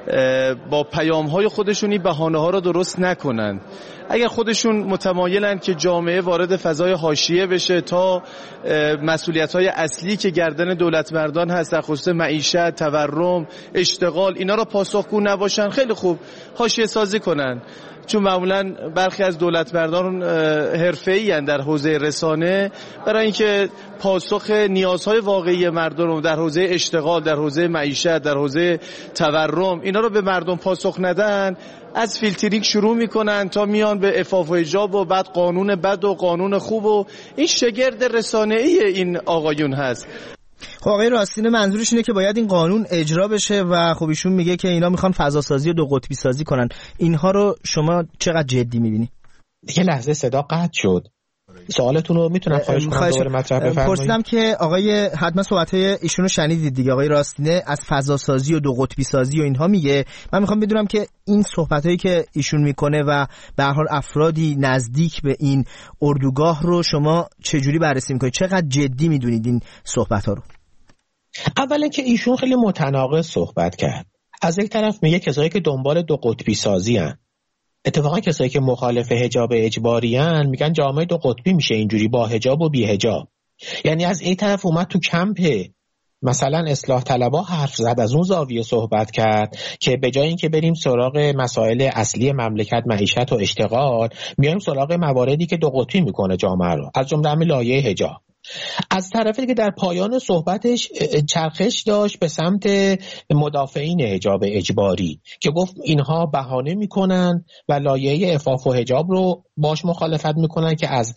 با پیام‌های خودشون این بهانه‌ها را درست نکنن. اگر خودشون متمایلن که جامعه وارد فضای حاشیه بشه تا مسئولیت‌های اصلی که گردن دولتمردان هست در خصوص معیشت، تورم، اشتغال، اینا را پاسخگو نباشن، خیلی خوب حاشیه سازی کنن. چون معمولا برخی از دولتمردان حرفه‌ای اند در حوزه رسانه، برای اینکه پاسخ نیازهای واقعی مردم رو در حوزه اشتغال، در حوزه معیشت، در حوزه تورم، اینا رو به مردم پاسخ ندن، از فیلترینگ شروع میکنن تا میان به عفاف و حجاب و بعد قانون بد و قانون خوب و این شگرد رسانه‌ای این آقایون هست. خب آقای راستین منظورش اینه که باید این قانون اجرا بشه و خب ایشون میگه که اینا میخوان فضا سازی و دو قطبی سازی کنن. اینها رو شما چقدر جدی میبینی؟ دیگه لحظه صدا قطع شد. سوالتون رو میتونم خواهش کنم دوباره مطرح بفرمایید؟ پرسیدم که آقای حتما صحبت‌های ایشونو شنیدید دیگه. آقای راستینه از فضا سازی و دو قطبی سازی و اینها میگه. من میخوام بدونم که این صحبتایی که ایشون میکنه و به هر حال افرادی نزدیک به این اردوگاه رو شما چجوری بررسی میکنید؟ چقدر جدی میدونید این صحبت‌ها رو؟ اولا که ایشون خیلی متناقض صحبت کرد. از یک طرف میگه کسایی که دنبال دو قطبی سازی هن. اتفاقا کسایی که مخالف حجاب اجباری هن میگن جامعه دو قطبی میشه اینجوری، با حجاب و بی حجاب. یعنی از این طرف اومد تو کمپ مثلا اصلاح طلبها حرف زد، از اون زاویه صحبت کرد که به جای اینکه بریم سراغ مسائل اصلی مملکت، معیشت و اشتغال، میایم سراغ مواردی که دو قطبی میکنه جامعه رو، از جمله همین لایه حجاب. از طرفی که در پایان صحبتش چرخش داشت به سمت مدافعین حجاب اجباری که گفت اینها بهانه میکنن و لایحه عفاف و حجاب رو باش مخالفت میکنن که از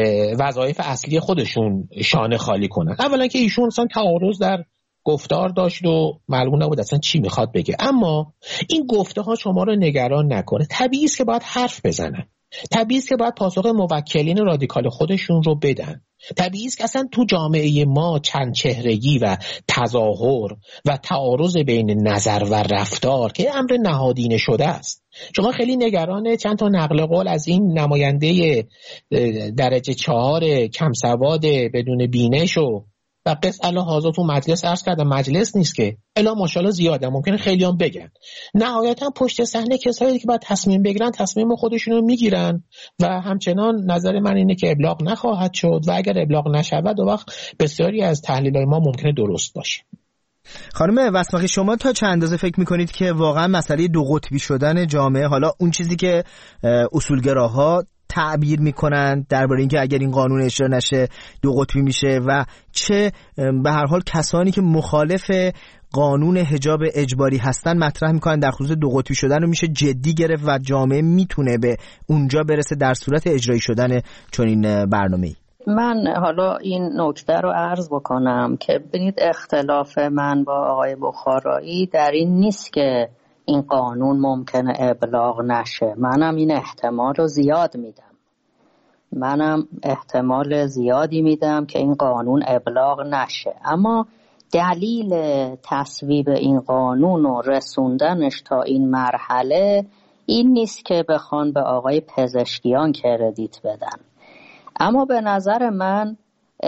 وظایف اصلی خودشون شانه خالی کنن. اولا که ایشون اصلا تعارض در گفتار داشت و معلوم نبود اصلا چی میخواد بگه، اما این گفته ها شما رو نگران نکنه. طبیعی است که باید حرف بزنن، طبیعی است که باید پاسخ موکلین رادیکال خودشون رو بدن، طبیعی است که اصلا تو جامعه ما چند چهرگی و تظاهر و تعارض بین نظر و رفتار که امر نهادینه شده است. شما خیلی نگران چند تا نقل قول از این نماینده درجه 4 کم سواد بدون بینش و قص الله حاضر تو مجلس عرض کردم، مجلس نیست که الا ماشاءالله زیاده، ممکنه خیلی هم بگن. نهایتا پشت صحنه کسایی که باید تصمیم بگیرن تصمیم خودشون رو میگیرن و همچنان نظر من اینه که ابلاغ نخواهد شد و اگر ابلاغ نشود و وقت بسیاری از تحلیل‌های ما ممکنه درست باشه. خانم وسماخی، شما تا چند اندازه فکر میکنید که واقعا مسئله دو قطبی شدن جامعه، حالا اون چیزی که اصولگراها تعبیر میکنن درباره اینکه اگر این قانون اجرا نشه دو قطبی میشه، و چه به هر حال کسانی که مخالف قانون حجاب اجباری هستن مطرح میکنن در خصوص دو قطبی شدن رو میشه جدی گرفت و جامعه میتونه به اونجا برسه در صورت اجرایی شدن چنین برنامه‌ای؟ من حالا این نکته رو عرض بکنم که ببینید اختلاف من با آقای بخارایی در این نیست که این قانون ممکنه ابلاغ نشه. منم این احتمال رو زیاد میدم. منم احتمال زیادی میدم که این قانون ابلاغ نشه، اما دلیل تصویب این قانون و رسوندنش تا این مرحله این نیست که بخوان به آقای پزشکیان کردیت بدن. اما به نظر من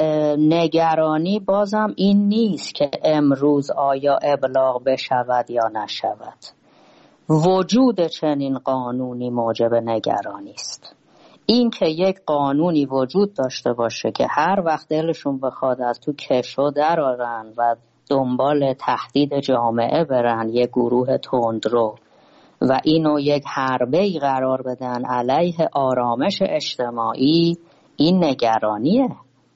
نگرانی بازم این نیست که امروز آیا ابلاغ بشود یا نشود. وجود چنین قانونی موجب نگرانی است. این که یک قانونی وجود داشته باشه که هر وقت دلشون بخواد از تو کشو درارن و دنبال تهدید جامعه برن، یک گروه تندرو، و اینو یک حربه‌ای قرار بدن علیه آرامش اجتماعی، این نگرانیه.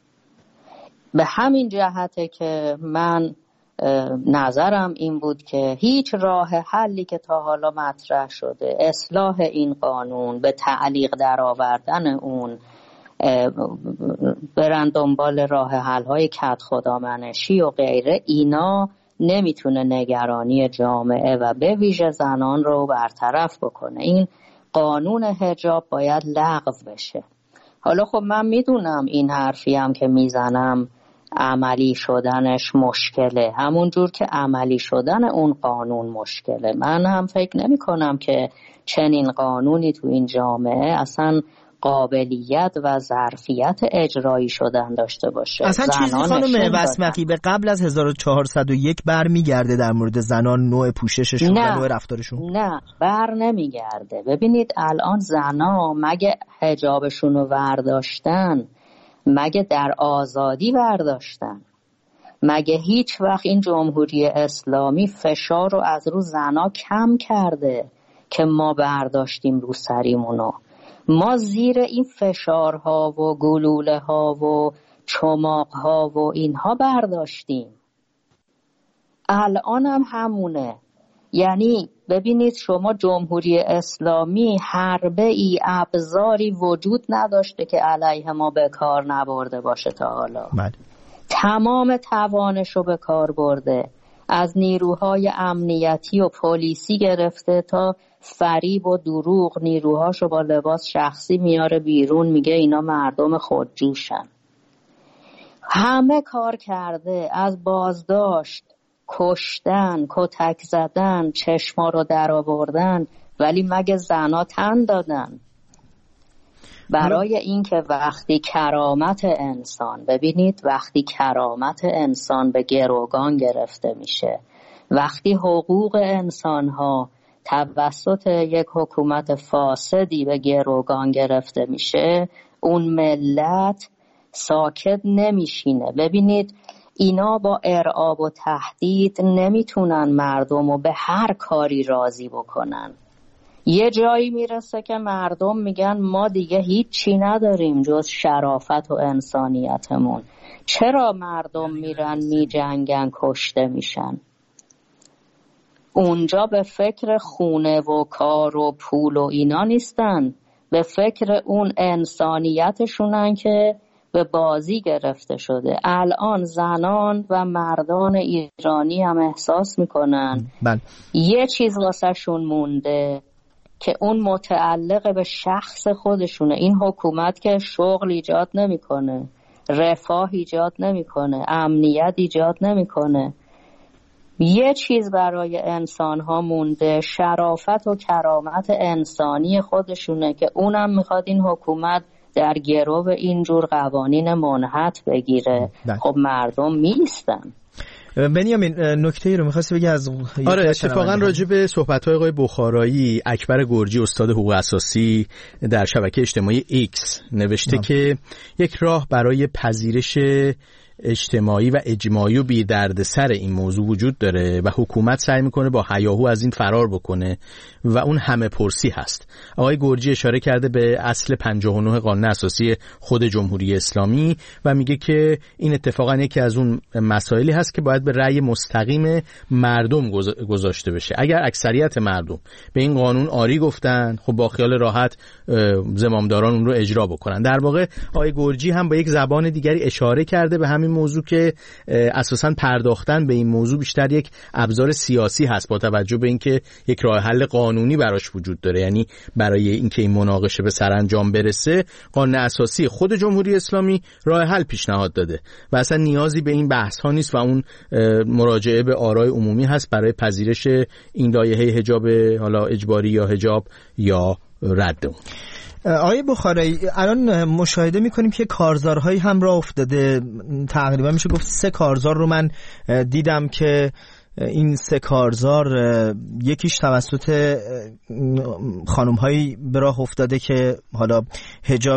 به همین جهته که من نظرم این بود که هیچ راه حلی که تا حالا مطرح شده، اصلاح این قانون، به تعلیق در آوردن اون، برن دنبال راه حل‌های کدخدامنشی و غیره، اینا نمیتونه نگرانی جامعه و به ویژه زنان رو برطرف بکنه. این قانون حجاب باید لغو بشه. حالا خب من میدونم این حرفی هم که میزنم عملی شدنش مشکله، همون جور که عملی شدن اون قانون مشکله. من هم فکر نمی کنم که چنین قانونی تو این جامعه اصلا قابلیت و ظرفیت اجرایی شدن داشته باشه. اصلا چیزی خانم وسمقی به قبل از 1401 برمیگرده در مورد زنان، نوع پوشششون و نوع رفتارشون؟ نه، بر نمیگرده. ببینید الان زنا مگه حجابشون رو ورداشتن؟ مگه در آزادی برداشتن؟ مگه هیچ وقت این جمهوری اسلامی فشار رو از رو زنا کم کرده که ما برداشتیم رو سریمونو؟ ما زیر این فشارها و گلوله ها و چماقها و اینها برداشتیم. الان هم همونه. یعنی ببینید شما جمهوری اسلامی حربه ای ابزاری وجود نداشته که علیه ما به کار نبرده باشه تا حالا. تمام توانشو به کار برده، از نیروهای امنیتی و پلیسی گرفته تا فریب و دروغ نیروهاشو با لباس شخصی میاره بیرون، میگه اینا مردم خودجوشن. همه کار کرده، از بازداشت، کشتن، کتک زدن، چشما رو در آوردن، ولی مگه زنا تن دادن؟ برای اینکه وقتی کرامت انسان، ببینید وقتی کرامت انسان به گروگان گرفته میشه، وقتی حقوق انسانها توسط یک حکومت فاسدی به گروگان گرفته میشه، اون ملت ساکت نمیشینه. ببینید اینا با ارعاب و تهدید نمیتونن مردم رو به هر کاری راضی بکنن. یه جایی میرسه که مردم میگن ما دیگه هیچی نداریم جز شرافت و انسانیتمون. چرا مردم میرن میجنگن، کشته میشن؟ اونجا به فکر خونه و کار و پول و اینا نیستن، به فکر اون انسانیتشونن که به بازی گرفته شده. الان زنان و مردان ایرانی هم احساس میکنن یه چیز واسه شون مونده که اون متعلق به شخص خودشونه. این حکومت که شغل ایجاد نمیکنه، رفاه ایجاد نمیکنه، امنیت ایجاد نمیکنه. یه چیز برای انسان ها مونده، شرافت و کرامت انسانی خودشونه که اونم میخواد این حکومت در گرو اینجور قوانین منحط بگیره. خب مردم میستن. بنیامین نکته‌ای رو می‌خواستی بگی از آره، اتفاقا راجع به صحبت‌های آقای بخارایی، اکبر گرجی استاد حقوق اساسی در شبکه اجتماعی ایکس نوشته که یک راه برای پذیرش اجتماعی و اجماعی و بی دردسر این موضوع وجود داره و حکومت سعی میکنه با هیاهو از این فرار بکنه و اون همه پرسی هست. آقای گرجی اشاره کرده به اصل 59 قانون اساسی خود جمهوری اسلامی و میگه که این اتفاقا یکی از اون مسائلی هست که باید به رأی مستقیم مردم گذاشته بشه. اگر اکثریت مردم به این قانون آری گفتن، خب با خیال راحت زمامداران اون رو اجرا بکنن. در واقع آقای گرجی هم با یک زبان دیگری اشاره کرده به همین موضوع که اساساً پرداختن به این موضوع بیشتر یک ابزار سیاسی هست با توجه به اینکه یک راه حل قانونی براش وجود داره. یعنی برای اینکه این مناقشه به سرانجام برسه، قانون اساسی خود جمهوری اسلامی راه حل پیشنهاد داده و اصلا نیازی به این بحث ها نیست و اون مراجعه به آرای عمومی هست برای پذیرش این لایحه حجاب حالا اجباری یا حجاب یا رد اون. آقای بخارایی، الان مشاهده میکنیم که کارزارهایی هم راه افتاده. تقریبا میشه گفت 3 کارزار رو من دیدم که این 3 کارزار یکیش توسط خانم‌هایی به راه افتاده که حالا حجاب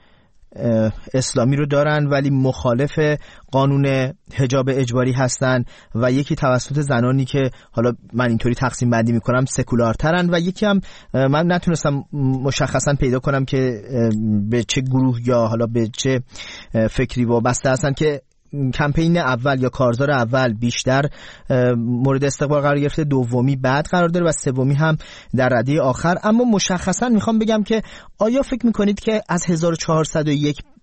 اسلامی رو دارن ولی مخالف قانون حجاب اجباری هستن و یکی توسط زنانی که حالا من اینطوری تقسیم بندی میکنم سکولارترن و یکی هم من نتونستم مشخصا پیدا کنم که به چه گروه یا حالا به چه فکری وابسته هستن که کمپین اول یا کارزار اول بیشتر مورد استقبال قرار گرفته، دومی بعد قرار داره و سومی هم در رده آخر. اما مشخصا میخوام بگم که آیا فکر میکنید که از 1401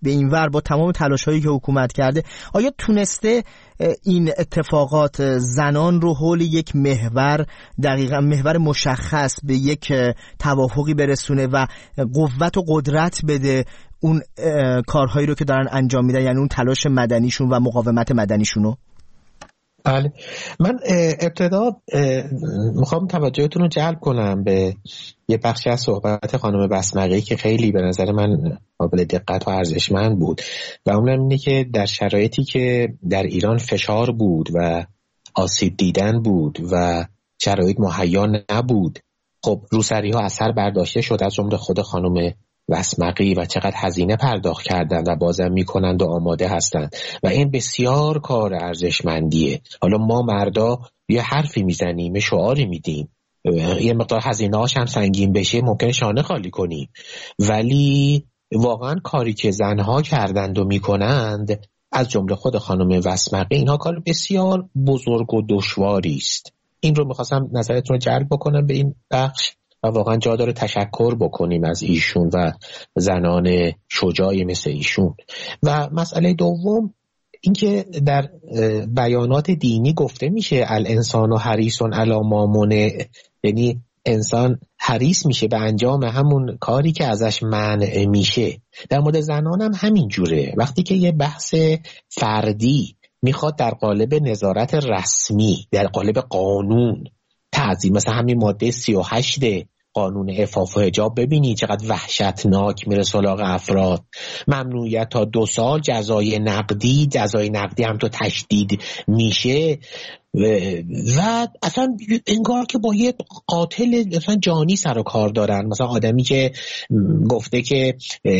به این ور با تمام تلاش‌هایی که حکومت کرده، آیا تونسته این اتفاقات زنان رو حول یک محور، دقیقاً محور مشخص، به یک توافقی برسونه و قوت و قدرت بده اون کارهایی رو که دارن انجام میدن، یعنی اون تلاش مدنیشون و مقاومت مدنیشونو؟ بله، من ابتدا میخوام توجهتون رو جلب کنم به یه بخشی از صحبت خانم بسمقی که خیلی به نظر من قابل دقت و ارزشمند بود و اونم اینه که در شرایطی که در ایران فشار بود و آسیب دیدن بود و شرایط مهیا نبود، خب روسری ها اثر برداشته شد، از جمله خود خانم بسمقی، و چقدر هزینه پرداخت کردن و بازم میکنند و آماده هستند و این بسیار کار ارزشمندیه. حالا ما مردا یه حرفی میزنیم، شعاری میدیم، یه مقدار هزینه هاش هم سنگین بشه ممکنه شانه خالی کنیم، ولی واقعا کاری که زنها کردند و میکنند، از جمله خود خانم بسمقی، اینها کار بسیار بزرگ و دشواری است. این رو میخواستم نظرتون رو جلب بکنم به این بخش و واقعا جا داره تشکر بکنیم از ایشون و زنان شجاعی مثل ایشون. و مسئله دوم اینکه در بیانات دینی گفته میشه الانسان حریص علی ما منع، یعنی انسان حریص میشه به انجام همون کاری که ازش منع میشه. در مورد زنان هم همین جوره. وقتی که یه بحث فردی میخواد در قالب نظارت رسمی، در قالب قانون تعظیم، مثلا همین ماده 38 قانون عفاف و حجاب، ببینید چقدر وحشتناک میره سراغ افراد. ممنوعیت تا 2 سال، جزای نقدی هم تو تشدید میشه و اصلا انگار که با یه قاتل مثلا جانی سر و کار دارن. مثلا آدمی که گفته که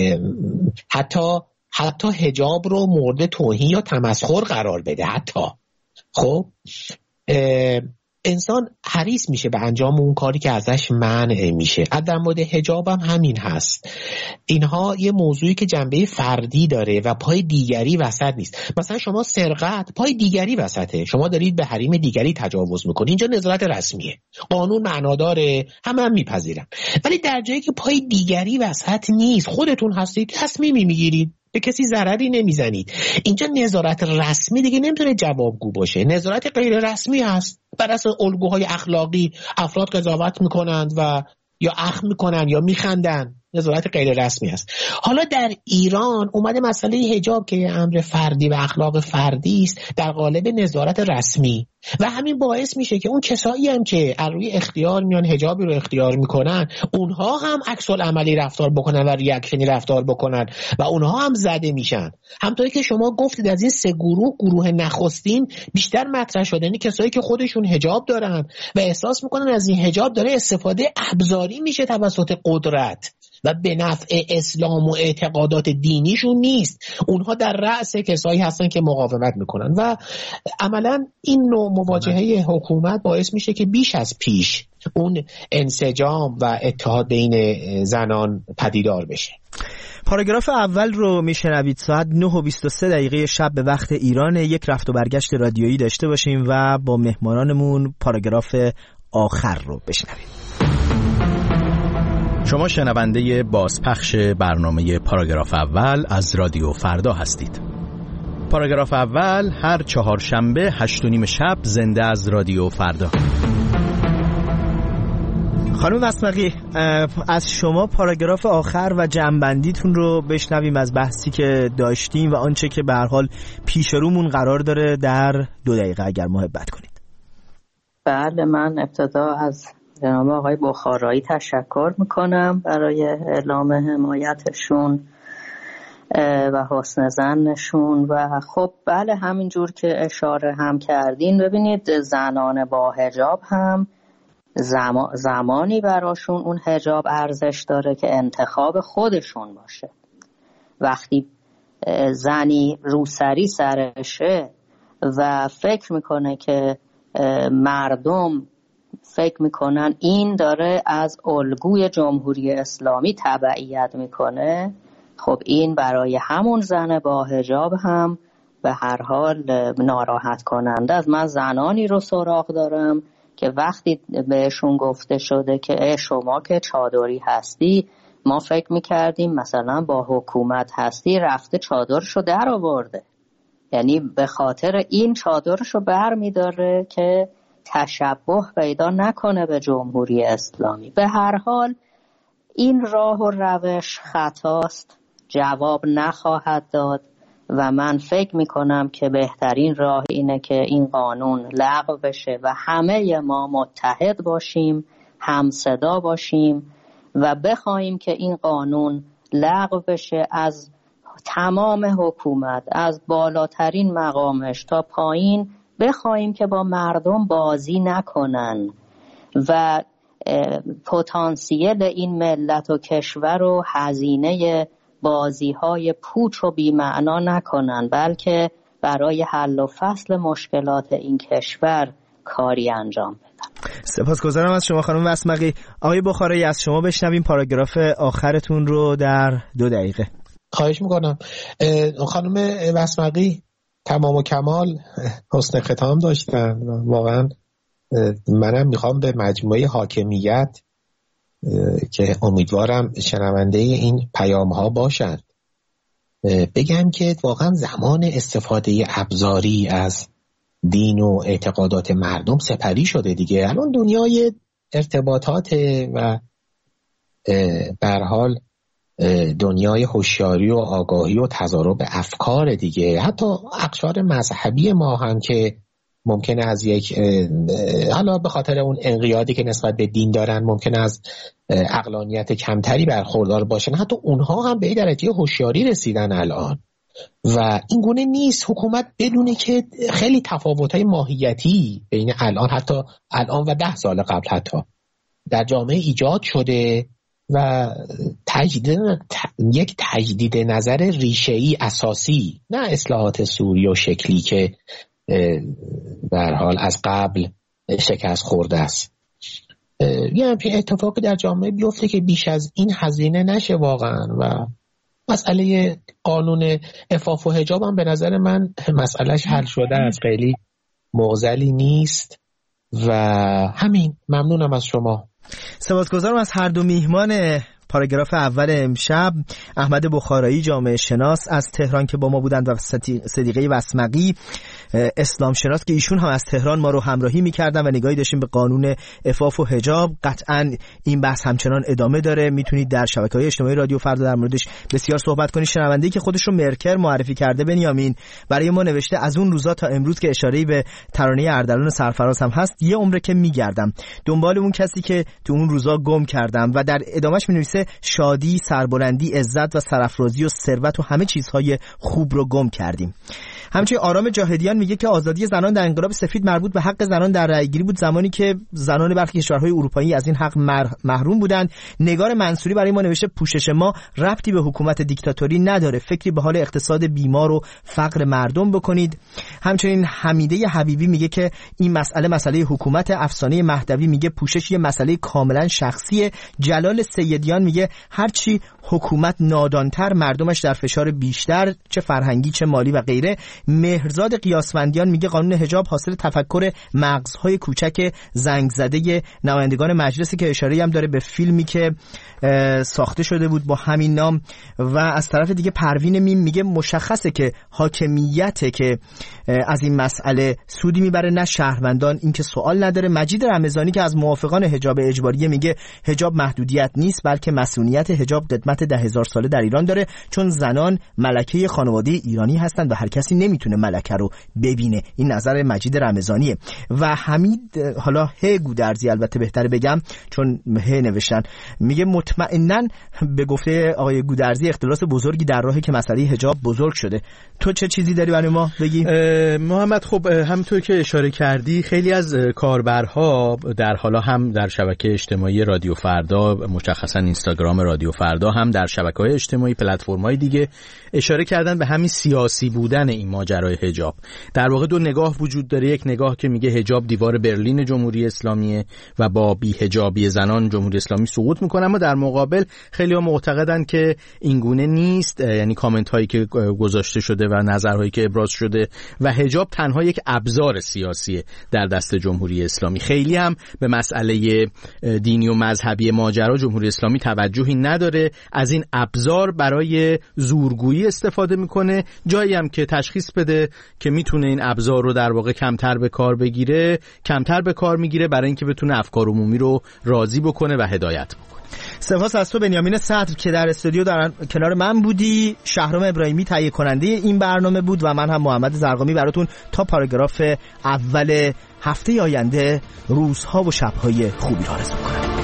حتی حجاب رو مورد توهین یا تمسخر قرار بده. حتی خب انسان حریص میشه به انجام اون کاری که ازش منع میشه. در مورد حجاب هم همین هست. اینها یه موضوعی که جنبه فردی داره و پای دیگری وسط نیست. مثلا شما سرقت پای دیگری وسطه، شما دارید به حریم دیگری تجاوز میکنید، اینجا نظارت رسمیه، قانون معنا داره، هم میپذیرم. ولی در جایی که پای دیگری وسط نیست، خودتون هستید، تصمیمی میگیرید، به کسی ضرری نمیزنید، اینجا نظارت رسمی دیگه نمیتونه جوابگو باشه. نظارت غیر رسمی هست. بر اساس الگوهای اخلاقی افراد قضاوت میکنند و یا اخم میکنن یا میخندن. نظارت غیر رسمی است. حالا در ایران اومده مسئله حجاب که امر فردی و اخلاق فردی است در قالب نظارت رسمی و همین باعث میشه که اون کسایی هم که از روی اختیار میان حجابی رو اختیار میکنن، اونها هم عکس العملی رفتار بکنن و ریاکشنی رفتار بکنن و اونها هم زده میشن. همونطوری که شما گفتید از این 3 گروه نخستین بیشتر مطرح شده، یعنی کسایی که خودشون حجاب دارن و احساس میکنن از این حجاب داره استفاده ابزاری میشه توسط قدرت و به نفع اسلام و اعتقادات دینیشون نیست. اونها در رأس کسایی هستن که مقاومت میکنن و عملا این نوع مواجهه حکومت باعث میشه که بیش از پیش اون انسجام و اتحاد بین زنان پدیدار بشه. پاراگراف اول رو میشنوید. ساعت 9:23 شب به وقت ایران. یک رفت و برگشت رادیویی داشته باشیم و با مهمانانمون پاراگراف آخر رو بشنویم. شما شنونده بازپخش برنامه پاراگراف اول از رادیو فردا هستید. پاراگراف اول هر 4 شنبه 8:30 شب زنده از رادیو فردا. خانم بسمقی، از شما پاراگراف آخر و جمع‌بندیتون رو بشنویم از بحثی که داشتیم و آنچه که به هر حال پیش رومون قرار داره در 2 دقیقه اگر محبت کنید. بله، من ابتدا از جناب آقای بخارایی تشکر میکنم برای اعلام حمایتشون و حسن ظنشون و خب بله، همینجور که اشاره هم کردین، ببینید زنان با حجاب هم زمانی براشون اون حجاب ارزش داره که انتخاب خودشون باشه. وقتی زنی روسری سرشه و فکر میکنه که مردم فکر میکنن این داره از الگوی جمهوری اسلامی تبعیت میکنه، خب این برای همون زن با حجاب هم به هر حال ناراحت کننده است. من زنانی رو سراغ دارم که وقتی بهشون گفته شده که شما که چادری هستی ما فکر میکردیم مثلا با حکومت هستی رفته چادرشو در آورده، یعنی به خاطر این چادرشو بر میداره که تشبه پیدا نکنه به جمهوری اسلامی. به هر حال این راه و روش خطاست، جواب نخواهد داد و من فکر میکنم که بهترین راه اینه که این قانون لغو بشه و همه ما متحد باشیم، همصدا باشیم و بخوایم که این قانون لغو بشه از تمام حکومت، از بالاترین مقامش تا پایین، بخوایم که با مردم بازی نکنن و پتانسیل این ملت و کشور رو هزینه بازی‌های پوچ و بی‌معنا نکنن، بلکه برای حل و فصل مشکلات این کشور کاری انجام بدن. سپاسگزارم از شما خانم وسمقی. آقای بخارایی از شما بشنویم پاراگراف آخرتون رو در 2 دقیقه. خواهش میکنم. خانم وسمقی تمام و کمال حسن ختام داشتن. واقعا منم میخوام به مجموعه حاکمیت که امیدوارم شنونده این پیام ها باشند بگم که واقعا زمان استفاده ابزاری از دین و اعتقادات مردم سپری شده دیگه. الان دنیای ارتباطات و به هر حال دنیای هوشیاری و آگاهی و تضارب افکار دیگه. حتی اقشار مذهبی ما هم که ممکنه از یک حالا به خاطر اون انقیادی که نسبت به دین دارن ممکنه از عقلانیت کمتری برخوردار باشن، حتی اونها هم به این درجه هوشیاری رسیدن الان و این گونه نیست حکومت بدونه که خیلی تفاوت‌های ماهیتی بین حتی الان و 10 سال قبل حتی در جامعه ایجاد شده و یک تجدید نظر ریشه‌ای اساسی، نه اصلاحات سوری و شکلی که به هر حال از قبل شکست خورده است. یه همچین اتفاقی در جامعه بیفته که بیش از این هزینه نشه واقعا و مسئله قانون عفاف و حجاب هم به نظر من مسئلهش حل شده است، خیلی معضلی نیست و همین. ممنونم از شما. سپاسگزارم از هر دو میهمان پاراگراف اول امشب، احمد بخارایی جامعه شناس از تهران که با ما بودند و صدیقه وسمقی اسلام شناس که ایشون هم از تهران ما رو همراهی می‌کردن و نگاهی داشتیم به قانون عفاف و حجاب. قطعاً این بحث همچنان ادامه داره، میتونید در شبکه‌های اجتماعی رادیو فردا در موردش بسیار صحبت کنید. شنونده‌ای که خودش رو مرکر معرفی کرده بنیامین برای ما نوشته از اون روزا تا امروز که اشاره‌ای به ترانه اردلان سرفراز هم هست، یه عمره که میگردم دنبال اون کسی که تو اون روزا گم کردم و در ادامهش می‌نویسه شادی، سربلندی، عزت و سرافرازی و ثروت و همه چیزهای خوب رو گم کردیم. همچنین آرام جاهدیان میگه که آزادی زنان در انقلاب سفید مربوط به حق زنان در رأی‌گیری بود، زمانی که زنان برخی کشورهای اروپایی از این حق محروم بودند. نگار منصوری برای ما نوشته پوشش ما ربطی به حکومت دیکتاتوری نداره، فکری به حال اقتصاد بیمار و فقر مردم بکنید. همچنین حمیده حبیبی میگه که این مسئله حکومت. افسانه مهدوی میگه پوشش یه مسئله کاملا شخصیه. جلال سیدیان میگه هرچی حکومت نادانتر مردمش در فشار بیشتر، چه فرهنگی چه مالی و غیره. مهرزاد قیاسفندیان میگه قانون حجاب حاصل تفکر مغزهای کوچک زنگ زده نمایندگان مجلسی که اشاره‌ای هم داره به فیلمی که ساخته شده بود با همین نام. و از طرف دیگه پروین میم میگه مشخصه که حاکمیته که از این مسئله سودی میبره نه شهروندان، این که سوال نداره. مجید رمضانی که از موافقان حجاب اجباری میگه حجاب محدودیت نیست بلکه مسئولیت حجاب قدمت 10,000 ساله در ایران داره، چون زنان ملکه خانواده ایرانی هستند و هر کسی نمیتونه ملکه رو ببینه. این نظر مجید رمضانیه. و حمید حالا گودرزی، البته بهتره بگم چون نوشتن، میگه مطمئناً به گفته آقای گودرزی اختلاس بزرگی در راهی که مسئله حجاب بزرگ شده. تو چه چیزی داری برای ما بگی؟ محمد خب همونطور که اشاره کردی خیلی از کاربرها در حالا هم در شبکه اجتماعی رادیو فردا، مشخصا اینستاگرام رادیو فردا، هم در شبکه‌های اجتماعی پلتفرم‌های دیگه اشاره کردن به همین سیاسی بودن این ماجرای حجاب. در واقع دو نگاه وجود داره، یک نگاه که میگه حجاب دیوار برلین جمهوری اسلامیه و با بی‌حجابی زنان جمهوری اسلامی سقوط میکنه، اما در مقابل خیلی‌ها معتقدن که این گونه نیست، یعنی کامنت هایی که گذاشته شده و نظرهایی که ابراز شده و حجاب تنها یک ابزار سیاسیه در دست جمهوری اسلامی. خیلی هم به مسئله دینی و مذهبی ماجرا جمهوری اسلامی توجهی نداره، از این ابزار برای زورگویی استفاده میکنه. جایی هم که تشخیص بده که میتونه این ابزار رو در واقع کمتر به کار بگیره، کمتر به کار میگیره برای اینکه بتونه افکار عمومی رو راضی بکنه و هدایت بکنه. سپاس از تو بنیامین صدر که در استودیو در کنار من بودی. شهرام ابراهیمی تهیه کننده این برنامه بود و من هم محمد زرقامی براتون تا پاراگراف اول هفته آینده روزها و شبهای خوبی را آرزو می‌کنم.